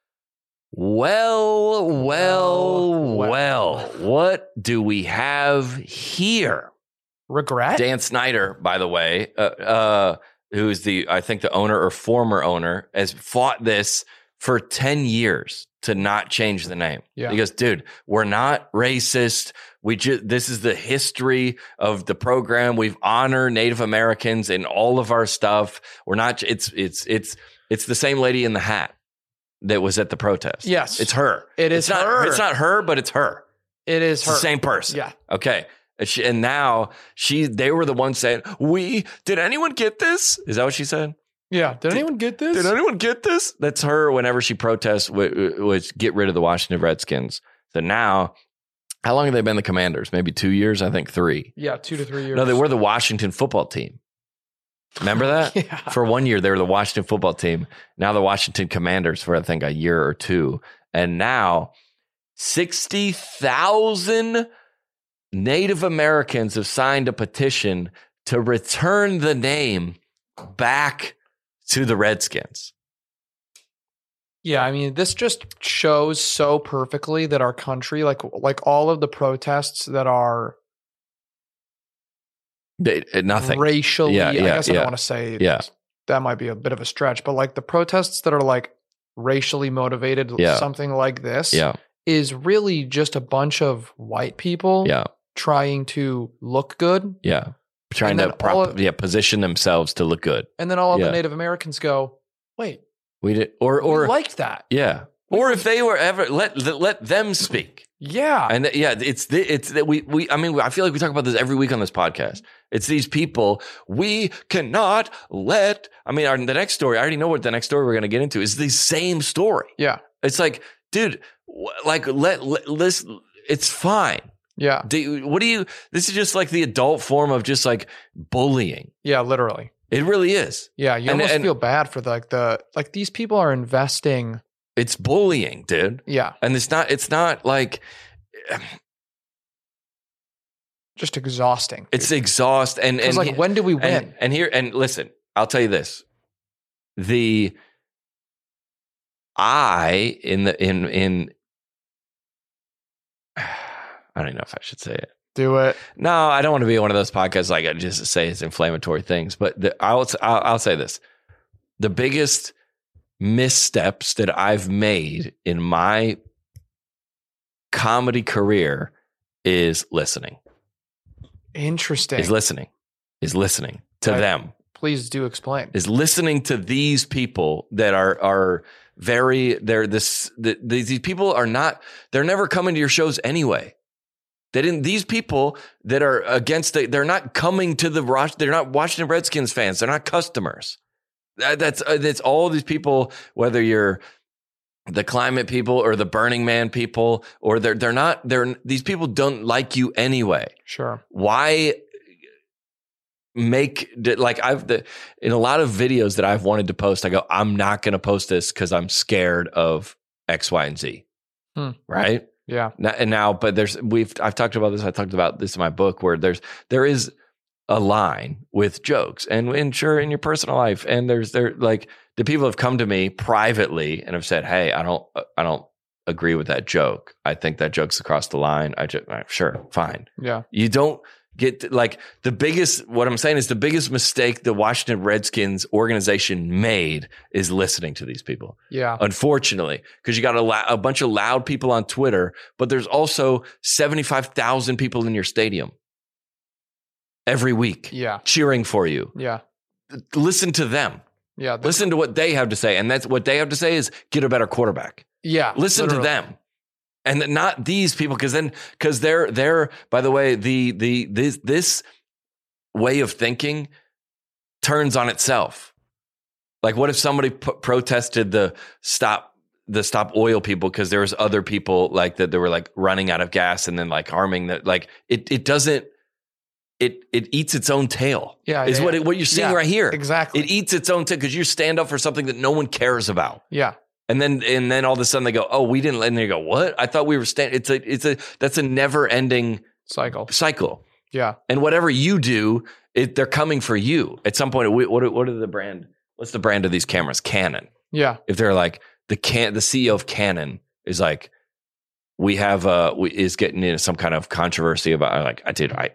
Well, well, Well, well, what do we have here? Regret? Dan Snyder, by the way, uh, uh, who is the, I think, the owner or former owner, has fought this for ten years to not change the name. Yeah. He goes, dude, we're not racist. We just, this is the history of the program. We've honored Native Americans in all of our stuff. We're not, it's, it's, it's, it's the same lady in the hat that was at the protest. Yes. It's her. It is it's not, her. It's not her, but it's her. It is It's her. the same person. Yeah. Okay. And, she, and now she, they were the ones saying, we, did anyone get this? Is that what she said? Yeah. Did, anyone get this? Did anyone get this? That's her whenever she protests, was get rid of the Washington Redskins. So now, how long have they been the Commanders? Maybe two years? I think three. Yeah. Two to three years. No, they were the Washington football team. Remember that? Yeah. For one year, they were the Washington football team. Now the Washington Commanders for, I think, a year or two. And now sixty thousand Native Americans have signed a petition to return the name back to the Redskins. Yeah, I mean, this just shows so perfectly that our country, like like all of the protests that are They, nothing. racially, Yeah, I yeah, guess I yeah. don't want to say Yeah. that might be a bit of a stretch, but like the protests that are like racially motivated, Yeah. something like this Yeah, is really just a bunch of white people yeah, trying to look good. yeah. Trying And then to prop, all of- yeah position themselves to look good. And then all of Yeah. the Native Americans go, wait, We did, or or or liked that. yeah, or if they were ever let let them speak. Yeah. And th- yeah, it's the, it's that we we I mean I feel like we talk about this every week on this podcast. It's these people we cannot let. I mean, our, the next story. I already know what the next story we're going to get into is the same story. yeah. It's like, dude, wh- like let, let let's. It's fine. Yeah. Do you, what do you? This is just like the adult form of just like bullying. Yeah, literally. It really is. Yeah, you And- almost and- feel bad for the, like the like these people are investing. It's bullying, dude. Yeah, And it's not. It's not like. just exhausting. It's exhaust and Because and like, when do we win? And, and here, and listen, I'll tell you this. The I in the in in I don't even know if I should say it. Do it. No, I don't want to be one of those podcasts like I just say it's inflammatory things. But the, I'll, I'll I'll say this: the biggest missteps that I've made in my comedy career is listening. Interesting. Is listening. Is listening to I- them. Please do explain. Is listening to these people that are are very they're this the, these people are not they're never coming to your shows anyway. They didn't these people that are against the, they're not coming to the Rosh, they're not Washington Redskins fans. They're not customers. That, that's uh, that's all these people, whether you're the climate people or the Burning Man people, or they're they're not they're these people don't like you anyway. Sure. Why make like I've the in a lot of videos that I've wanted to post, I go, I'm not going to post this because I'm scared of X, Y, and Z. Hmm. Right Yeah. now, and now, but there's we've I've talked about this. I talked about this in my book where there's there is a line with jokes and, and sure in your personal life, and there's there like the people have come to me privately and have said, hey, I don't I don't agree with that joke. I think that joke's across the line. I just sure fine. Yeah. You don't get like the biggest, what I'm saying is the biggest mistake the Washington Redskins organization made is listening to these people. Yeah. Unfortunately, because you got a, la- a bunch of loud people on Twitter, but there's also seventy-five thousand people in your stadium every week Yeah. cheering for you. Yeah. Listen to them. Yeah. The- Listen to what they have to say. And that's what they have to say is get a better quarterback. yeah. Listen literally. to them. And not these people, because then, because they're, they're, by the way, the, the, this, this way of thinking turns on itself. Like, what if somebody p- protested the stop, the stop oil people because there was other people like that, they were like running out of gas and then like harming that, like it, it doesn't, it, it eats its own tail. Yeah, Is yeah, what yeah. it, what you're seeing Yeah, right here. exactly. It eats its own tail because you stand up for something that no one cares about. Yeah. And then, and then all of a sudden they go, "Oh, we didn't." And they go, "What? I thought we were standing." It's a, it's a, that's a never-ending Cycle. cycle. Yeah. And whatever you do, it, they're coming for you. At some point, we- what, what are the brand? What's the brand of these cameras? Canon. Yeah. If they're like the can, the C E O of Canon is like, we have uh we, is getting into some kind of controversy about. I'm like, I did. I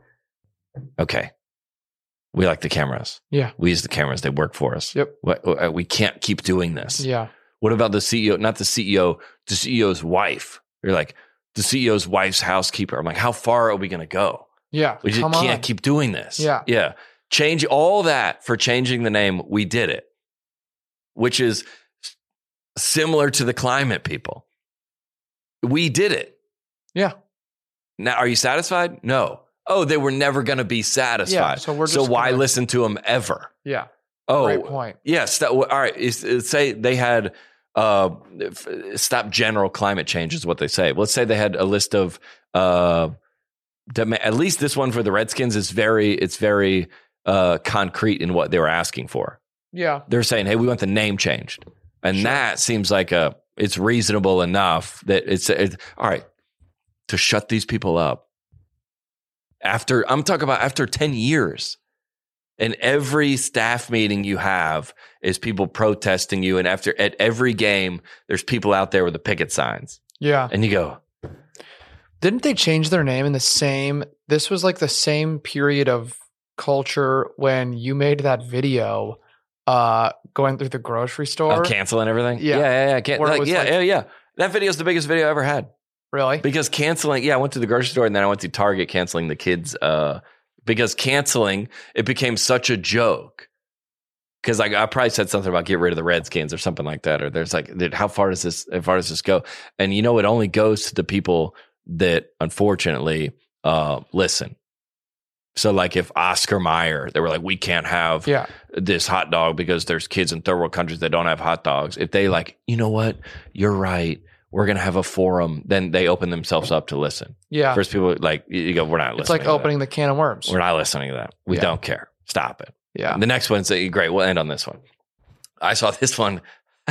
okay. We like the cameras. Yeah. We use the cameras. They work for us. Yep. We, we can't keep doing this. Yeah. What about the C E O? Not the C E O, the C E O's wife. You're like, the C E O's wife's housekeeper. I'm like, how far are we going to go? Yeah. We just Come can't on. keep doing this. Yeah. Yeah. Change all that for changing the name. We did it, which is similar to the climate people. We did it. Yeah. Now, are you satisfied? No. Oh, they were never going to be satisfied. Yeah, so we're so just why gonna- listen to them ever? Yeah. Oh, Great point. Yes. That, all right. Is, is, say they had uh, f- stop general climate change is what they say. Let's say they had a list of uh, dem- at least this one for the Redskins is very it's very uh, concrete in what they were asking for. Yeah. They're saying, "Hey, we want the name changed," and Sure. that seems like a it's reasonable enough that it's, it's all right to shut these people up. After I'm talking about after ten years. And every staff meeting you have is people protesting you. And after at every game, there's people out there with the picket signs. Yeah. And you go, didn't they change their name in the same? This was like the same period of culture when you made that video uh, going through the grocery store. oh, canceling everything? Yeah. Yeah, yeah, yeah. Can, Where it like, was yeah, like- yeah, yeah. That video is the biggest video I ever had. Really? Because canceling, yeah, I went to the grocery store and then I went to Target canceling the kids' uh because canceling, it became such a joke. Because like I probably said something about get rid of the Redskins or something like that. Or there's like, dude, how far does this, how far does this go? And you know, it only goes to the people that unfortunately uh, listen. So like if Oscar Mayer, they were like, we can't have Yeah. this hot dog because there's kids in third world countries that don't have hot dogs. If they like, you know what, you're right, we're going to have a forum, then they open themselves up to listen. Yeah. First people like, you go, we're not listening. It's like to that. opening the can of worms. We're not listening to that. We Yeah. don't care. Stop it. Yeah. The next one's uh, great. We'll end on this one. I saw this one.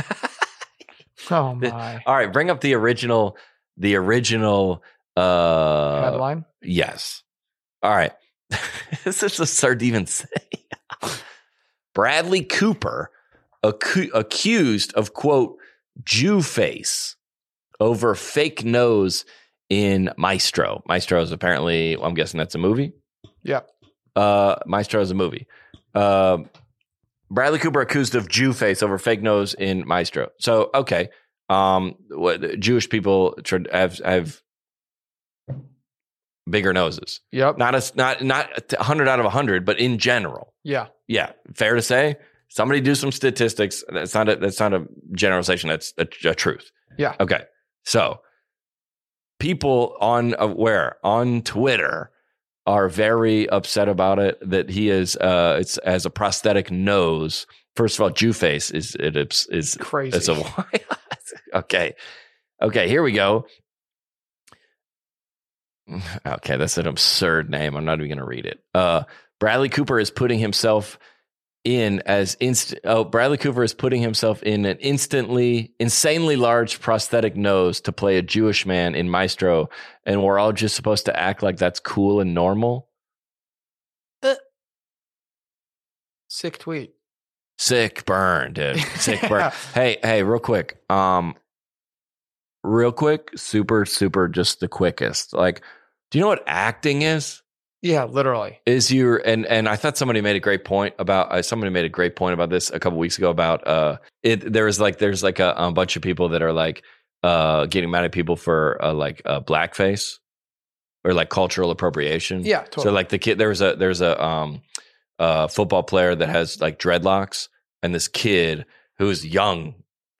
Oh my. All right, bring up the original, the original uh Headline? Yes. All right. This is just hard to even say. Bradley Cooper acu- accused of, quote, Jew face over fake nose in Maestro. Maestro is apparently, well, I'm guessing that's a movie. Yeah. Uh, Maestro is a movie. Uh, Bradley Cooper accused of Jew face over fake nose in Maestro. So, okay. Um, what, Jewish people have, have bigger noses. Yep. Not a, not not one hundred out of one hundred, but in general. Yeah. Yeah, fair to say. Somebody do some statistics. That's not a, that's not a generalization. That's a, a truth. Yeah. Okay. So people on uh, where on Twitter are very upset about it that he is uh it's as a prosthetic nose. First of all, Jew face is it is, is Crazy. It's a okay. Okay, here we go. Okay, that's an absurd name. I'm not even going to read it. Uh, Bradley Cooper is putting himself in as inst. Oh, Bradley Cooper is putting himself in an instantly, insanely large prosthetic nose to play a Jewish man in Maestro, and we're all just supposed to act like that's cool and normal. Sick tweet. Sick burn, dude. Sick burn. Hey, hey, real quick. Um, real quick, super, super, just the quickest. Like, do you know what acting is? Yeah, literally. Is your and and I thought somebody made a great point about uh, somebody made a great point about this a couple weeks ago about uh it. There was like there's like a, a bunch of people that are like uh getting mad at people for uh, like uh, blackface or like cultural appropriation. Yeah, totally. So like the kid, there's a there's a um uh football player that has like dreadlocks, and this kid who's young,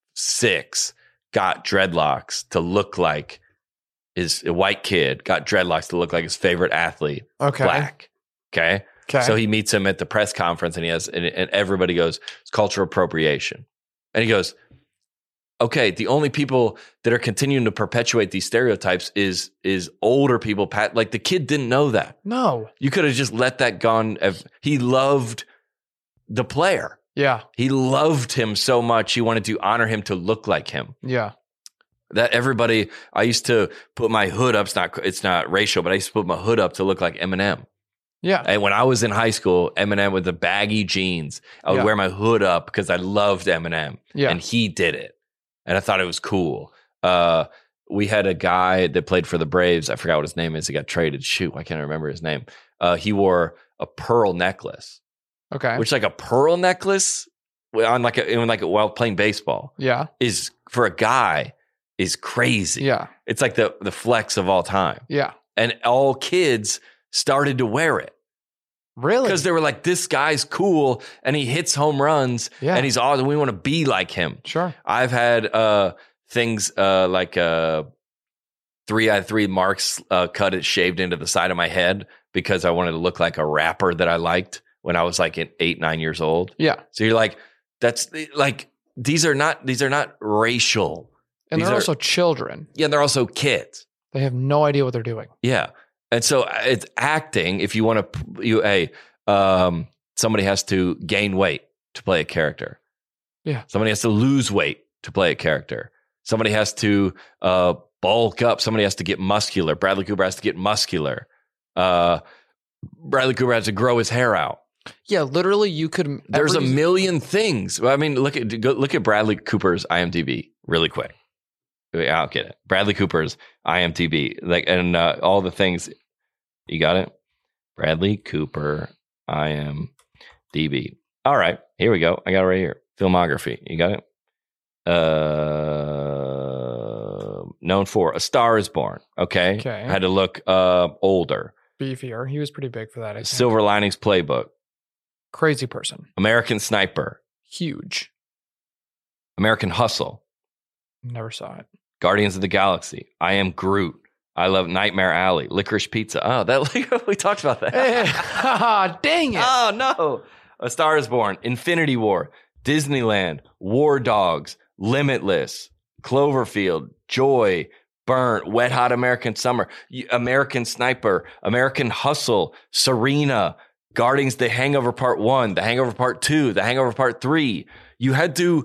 six, got dreadlocks to look like his a white kid got dreadlocks to look like his favorite athlete. Okay. Black. Okay. Okay. So he meets him at the press conference and he has, and, and everybody goes, it's cultural appropriation. And he goes, okay, the only people that are continuing to perpetuate these stereotypes is, is older people. Pat, like the kid didn't know that. No. You could have just let that gone. He loved the player. Yeah. He loved him so much. He wanted to honor him to look like him. Yeah. That everybody, I used to put my hood up. It's not, it's not racial, but I used to put my hood up to look like Eminem. Yeah. And when I was in high school, Eminem with the baggy jeans, I would Yeah. wear my hood up because I loved Eminem. Yeah. And he did it. And I thought it was cool. Uh, we had a guy that played for the Braves. I forgot what his name is. He got traded. Shoot, I can't remember his name. Uh, he wore a pearl necklace, Okay. which like a pearl necklace on like a, like a, while playing baseball yeah. is for a guy is crazy. Yeah. It's like the, the flex of all time. Yeah. And all kids started to wear it. Really? Because they were like, this guy's cool and he hits home runs Yeah. and he's awesome. We want to be like him. Sure. I've had uh, things uh, like uh, three out of three marks uh, cut it shaved into the side of my head because I wanted to look like a rapper that I liked when I was like in eight, nine years old. Yeah. So you're like, that's like, these are not, these are not racial. And These they're are- also children. Yeah, they're also kids. They have no idea what they're doing. Yeah. And so it's acting. If you want to, you, hey, um, somebody has to gain weight to play a character. Yeah. Somebody has to lose weight to play a character. Somebody has to uh, bulk up. Somebody has to get muscular. Bradley Cooper has to get muscular. Uh, Bradley Cooper has to grow his hair out. Yeah, literally, you could. There's every- a million things. I mean, look at go, look at Bradley Cooper's IMDb really quick. I'll get it. Bradley Cooper's IMDb, like, and uh, all the things. You got it. Bradley Cooper IMDb. All right, here we go. I got it right here. Filmography. You got it. Uh, known for A Star Is Born. Okay. Okay. I had to look uh, older. beefier. He was pretty big for that. I think. Silver Linings Playbook. Crazy person. American Sniper. Huge. American Hustle. Never saw it. Guardians of the Galaxy. I Am Groot. I Love Nightmare Alley. Licorice Pizza. Oh, that we talked about that. Hey, dang it. Oh, no. A Star Is Born. Infinity War. Disneyland. War Dogs. Limitless. Cloverfield. Joy. Burnt. Wet Hot American Summer. American Sniper. American Hustle. Serena. Guardians, The Hangover Part one. The Hangover Part two. The Hangover Part three. You had to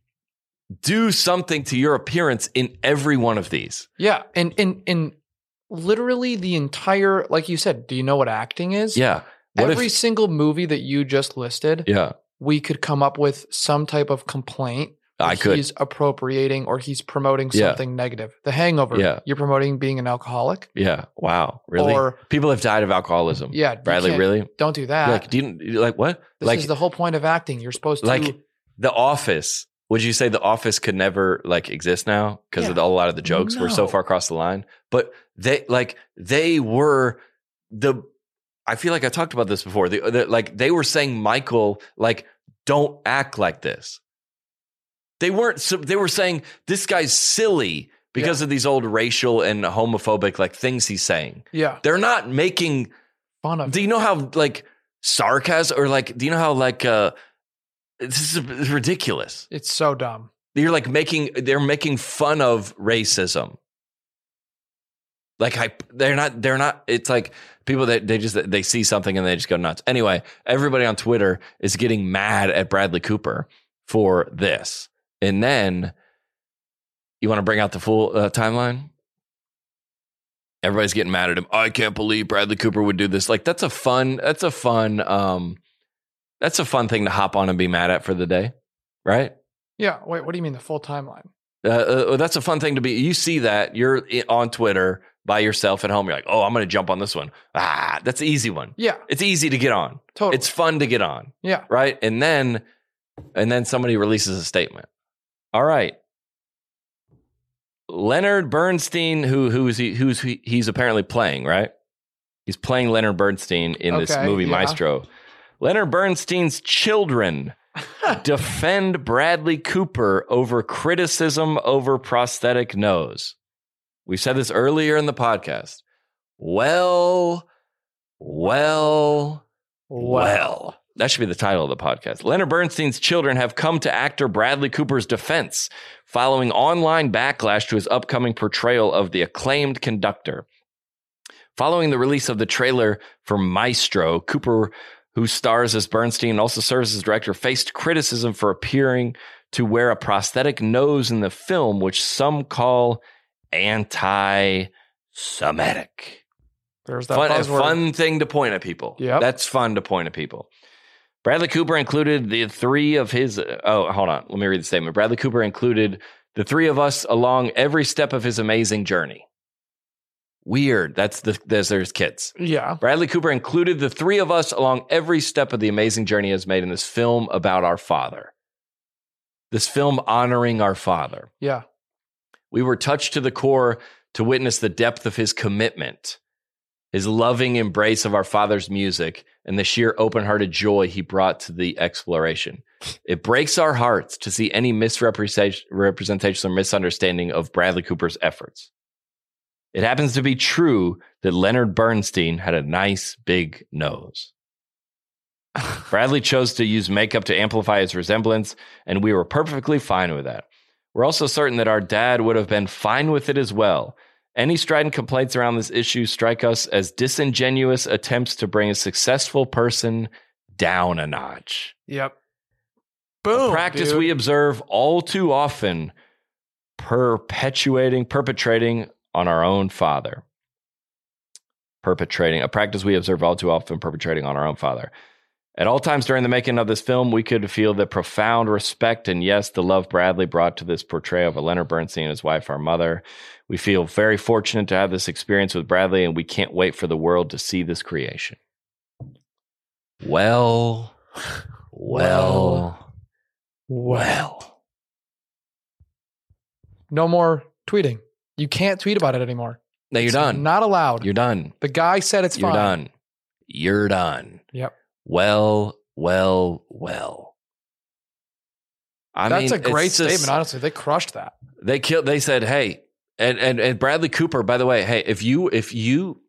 do something to your appearance in every one of these. Yeah. And, and, and literally the entire, like you said, do you know what acting is? Yeah. What Every if, single movie that you just listed, yeah. we could come up with some type of complaint. I that could. He's appropriating or he's promoting Yeah. something negative. The Hangover. Yeah. You're promoting being an alcoholic. Yeah. Wow. Really? Or- people have died of alcoholism. Yeah. you Bradley, can't- really? Don't do that. Like, do you like what? this like is the whole point of acting. You're supposed to. like The Office. Would you say The Office could never like exist now because Yeah. of the, a lot of the jokes were so No. far across the line? But they like they were the. I feel like I talked about this before. The, the, like they were saying, Michael, like don't act like this. They weren't. So they were saying this guy's silly because Yeah. of these old racial and homophobic like things he's saying. yeah. They're not making. Fun of Do you know how like sarcasm or like? Do you know how like uh, this is ridiculous. It's so dumb. You're like making, they're making fun of racism. Like I, they're not, they're not, it's like people that they just, they see something and they just go nuts. Anyway, everybody on Twitter is getting mad at Bradley Cooper for this. And then you want to bring out the full uh, timeline? Everybody's getting mad at him. I can't believe Bradley Cooper would do this. Like that's a fun, that's a fun, um, that's a fun thing to hop on and be mad at for the day, right? Yeah. Wait, what do you mean the full timeline? Uh, uh, that's a fun thing to be. You see that you're i- on Twitter by yourself at home. You're like, oh, I'm going to jump on this one. Ah, that's the easy one. Yeah. It's easy to get on. Totally. It's fun to get on, yeah. right? And then, and then somebody releases a statement. All right, Leonard Bernstein, who who's he, who's he, he's apparently playing, right? He's playing Leonard Bernstein in this Okay, movie yeah. Maestro. Leonard Bernstein's children defend Bradley Cooper over criticism over prosthetic nose. We said this earlier in the podcast. Well, well, well. That should be the title of the podcast. Leonard Bernstein's children have come to actor Bradley Cooper's defense following online backlash to his upcoming portrayal of the acclaimed conductor. Following the release of the trailer for Maestro, Cooper, who stars as Bernstein and also serves as director, faced criticism for appearing to wear a prosthetic nose in the film, which some call anti-Semitic. There's that Fun, a buzzword. fun thing to point at people. Yep. That's fun to point at people. Bradley Cooper included the three of his. Oh, hold on. Let me read the statement. Bradley Cooper included the three of us along every step of his amazing journey. Weird. That's the there's, there's kids. Yeah. Bradley Cooper included the three of us along every step of the amazing journey he has made in this film about our father. This film honoring our father. Yeah. We were touched to the core to witness the depth of his commitment, his loving embrace of our father's music, and the sheer open-hearted joy he brought to the exploration. It breaks our hearts to see any misrepresentation representation or misunderstanding of Bradley Cooper's efforts. It happens to be true that Leonard Bernstein had a nice big nose. Bradley chose to use makeup to amplify his resemblance, and we were perfectly fine with that. We're also certain that our dad would have been fine with it as well. Any strident complaints around this issue strike us as disingenuous attempts to bring a successful person down a notch. Yep. Boom. A practice dude. we observe all too often, perpetuating, perpetrating on our own father. perpetrating, a practice we observe all too often perpetrating on our own father. At all times during the making of this film, we could feel the profound respect and, yes, the love Bradley brought to this portrayal of Leonard Bernstein and his wife, our mother. We feel very fortunate to have this experience with Bradley, and we can't wait for the world to see this creation. Well, well, well. No more tweeting. You can't tweet about it anymore. No, you're It's done. Not allowed. You're done. The guy said it's You're fine. done. You're done. Yep. Well, well, well. I That's mean, a great it's just- statement, honestly. They crushed that. They killed. They said, "Hey," and, and and Bradley Cooper. By the way, hey, if you if you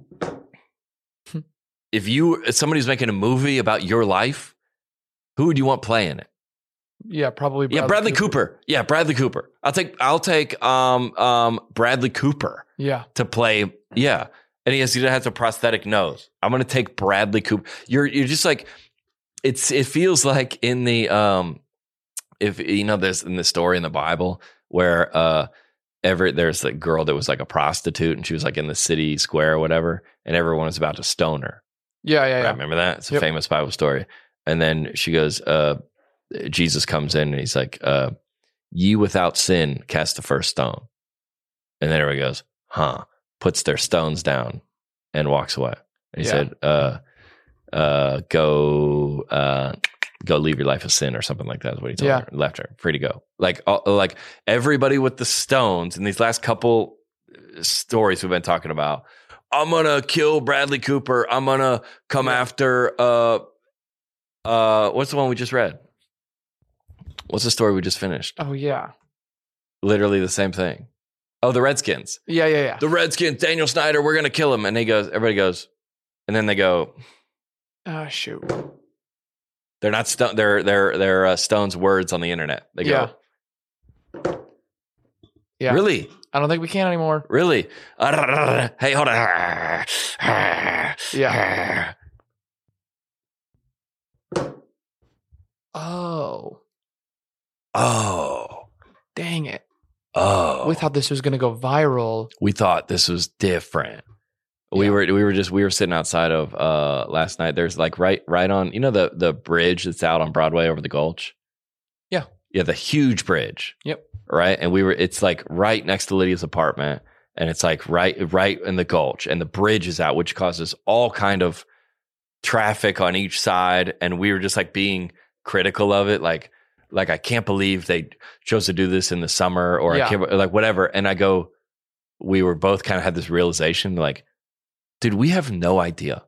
if you if somebody's making a movie about your life, who would you want playing it? Yeah, probably. yeah, Bradley Cooper. Yeah, Bradley Cooper. I'll take I'll take um um Bradley Cooper Yeah. to play. Yeah, and he has he has a prosthetic nose. I'm gonna take Bradley Cooper. You're you're just like it's. It feels like in the um if you know there's in the story in the Bible where uh. Ever there's a girl that was like a prostitute and she was like in the city square or whatever, and everyone was about to stone her. Yeah, yeah, Right? yeah. Remember that? It's a Yep. famous Bible story. And then she goes, uh, Jesus comes in and he's like, uh, "Ye without sin cast the first stone." And then everybody goes, "Huh?" Puts their stones down and walks away. And he Yeah. said, uh, uh, "Go, uh, go leave your life of sin," or something like that is what he told Yeah. her. Left her free to go. Like, uh, like everybody with the stones in these last couple stories we've been talking about. I'm gonna kill Bradley Cooper. I'm gonna come after. Uh, uh, what's the one we just read? What's the story we just finished? Oh, yeah. Literally the same thing. Oh, the Redskins. Yeah, yeah, yeah. The Redskins. Daniel Snyder. We're gonna kill him. And he goes. Everybody goes. And then they go. Ah, shoot. They're not stone. They're they're they're uh, Stone's words on the internet. They Yeah. go. Yeah. Really? I don't think we can anymore. Really? Uh, hey, hold on. Yeah. Oh, Oh. dang it. Oh. We thought this was going to go viral. we thought this was different. We Yeah. were we were just we were sitting outside of uh last night. There's like right right on you know the the bridge that's out on Broadway over the Gulch. Yeah. Yeah, the huge bridge. Yep. Right, and we were it's like right next to Lydia's apartment, and it's like right right in the Gulch, and the bridge is out, which causes all kind of traffic on each side. And we were just like being critical of it, like like I can't believe they chose to do this in the summer, or Yeah. I can't like whatever. And I go, we were both kind of had this realization, like. Dude, we have no idea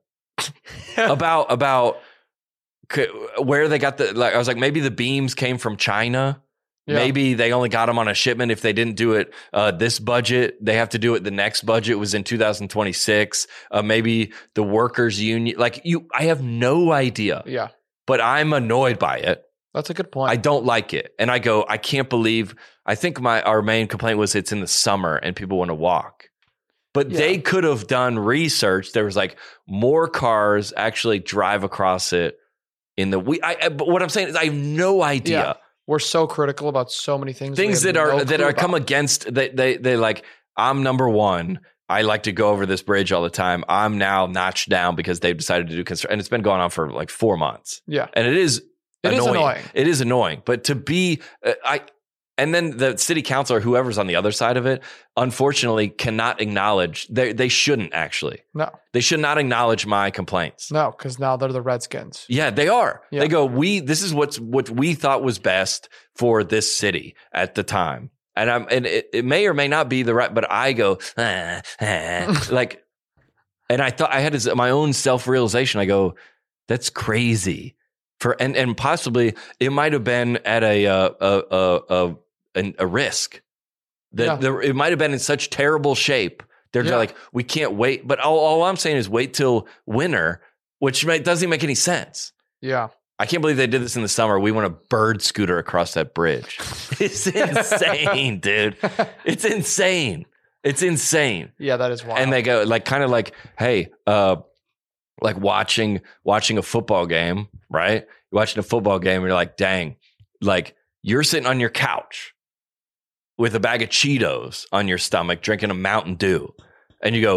about about c- where they got the. Like, I was like, maybe the beams came from China. Yeah. Maybe they only got them on a shipment. If they didn't do it uh, this budget, they have to do it. The next budget was in two thousand twenty-six. Uh, maybe the workers' union. Like you, I have no idea. Yeah. But I'm annoyed by it. That's a good point. I don't like it, and I go, I can't believe. I think my our main complaint was it's in the summer and people want to walk. But Yeah. they could have done research. There was like more cars actually drive across it in the we. I, I- but what I'm saying is, I have no idea Yeah. We're so critical about so many things. we things have that are no that clue are come about. against. They they they like. I'm number one. I like to go over this bridge all the time. I'm now notched down because they've decided to do construction, and it's been going on for like four months. Yeah. And it is It is annoying. annoying. It is annoying. But to be, uh, I, and then the city council or whoever's on the other side of it, unfortunately, cannot acknowledge. They they shouldn't actually. No, They should not acknowledge my complaints. no, because now they're the Redskins. Yeah, they are. Yeah. They go. We. This is what's what we thought was best for this city at the time. And I'm and it, it may or may not be the right. But I go ah, ah, like, and I thought I had this, my own self realization. I go, that's crazy. For and and possibly it might have been at a uh, a a a, a, a risk. That Yeah. the, it might have been in such terrible shape. They're Yeah. like, we can't wait. But all, all I'm saying is wait till winter, which may, doesn't make any sense. Yeah. I can't believe they did this in the summer. We want a bird scooter across that bridge. It's insane, dude. It's insane. It's insane. Yeah, that is wild. And they go like kind of like, hey, uh, like watching watching a football game, right? You're watching a football game and you're like, dang, like you're sitting on your couch with a bag of Cheetos on your stomach, drinking a Mountain Dew. And you go,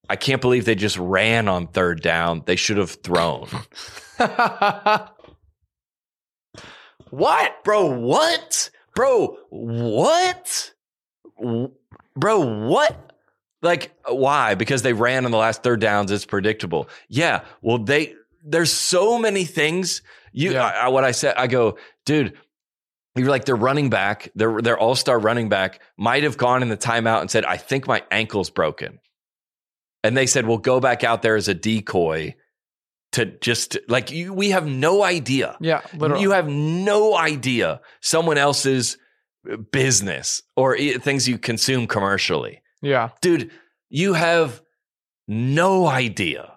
I can't believe they just ran on third down. They should have thrown. What? Bro, what? Bro, what? Bro, what? Like, why? Because they ran on the last third downs. It's predictable. Yeah. Well, they, there's so many things. You, Yeah. I, what I said, I go, dude, you're like, their running back, their, their all-star running back might have gone in the timeout and said, I think my ankle's broken. And they said, well, go back out there as a decoy to just like you. We have no idea. Yeah, literally. You have no idea someone else's business or things you consume commercially. Yeah. Dude, you have no idea.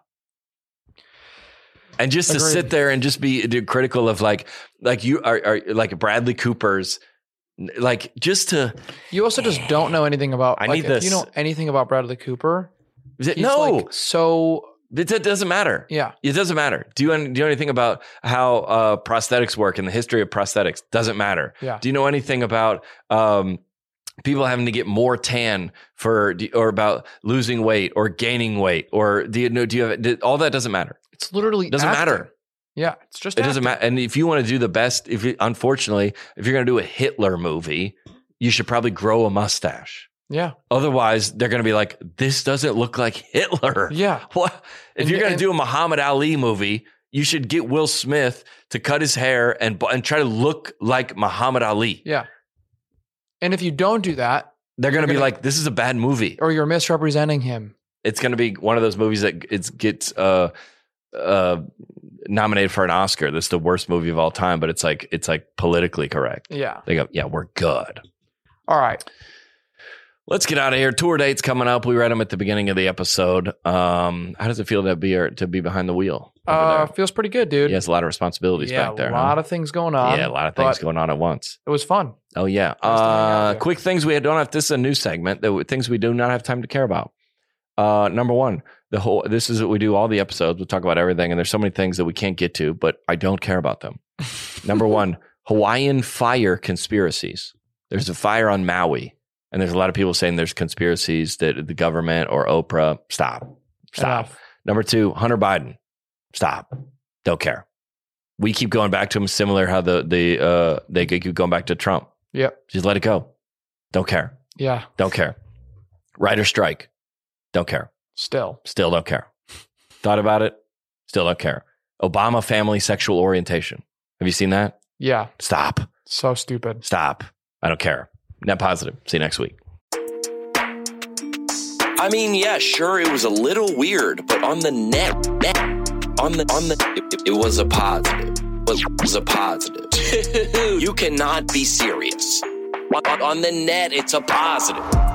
And just Agreed. to sit there and just be dude, critical of like, like you are, are like Bradley Cooper's, like just to. You also just don't know anything about. I like, need if this. you know anything about Bradley Cooper, Is it, he's no, like so it, it doesn't matter. yeah. It doesn't matter. Do you, do you know anything about how uh, prosthetics work and the history of prosthetics? Doesn't matter. Yeah. Do you know anything about um, people having to get more tan for, or about losing weight or gaining weight? Or do you know, do you have, do, all that doesn't matter. It's literally It doesn't acting. matter. Yeah, it's just It doesn't acting. matter. And if you want to do the best, if you, unfortunately, if you're going to do a Hitler movie, you should probably grow a mustache. Yeah, Otherwise, they're going to be like, this doesn't look like Hitler. yeah, What? If And- you're going to and- do a Muhammad Ali movie, you should get Will Smith to cut his hair and and try to look like Muhammad Ali. yeah. And if you don't do that, They're going to You're be gonna- like, this is a bad movie. or you're misrepresenting him. It's going to be one of those movies that it's gets uh, uh, nominated for an Oscar. That's the worst movie of all time, but it's like it's like politically correct. Yeah. They go, yeah, we're good. All right. Let's get out of here. Tour dates coming up. We read them at the beginning of the episode. Um, how does it feel to be to be behind the wheel? over Uh, there? feels pretty good, dude. He has a lot of responsibilities yeah, back there. a lot huh? of things going on. yeah, a lot of things but going on at once. It was fun. Oh yeah. Nice to hang out Uh, with. quick things we don't have. This is a new segment. That things we do not have time to care about. Uh, number one, the whole. This is what we do. All the episodes. We talk about everything, and there's so many things that we can't get to, but I don't care about them. Number one, Hawaiian fire conspiracies. There's a fire on Maui. And there's a lot of people saying there's conspiracies that the government or Oprah. Stop. Stop. Enough. Number two, Hunter Biden. Stop. Don't care. We keep going back to him, similar how the the uh, they keep going back to Trump. Yep. Just let it go. Don't care. Yeah. Don't care. Writer strike. Don't care. Still. Still don't care. Thought about it. Still don't care. Obama family sexual orientation. Have you seen that? Yeah. Stop. So stupid. Stop. I don't care. Net positive. See you next week. I mean, yeah, sure, it was a little weird, but on the net, net on the on the, it, it was a positive. It was a positive. You cannot be serious. On, on the net, it's a positive.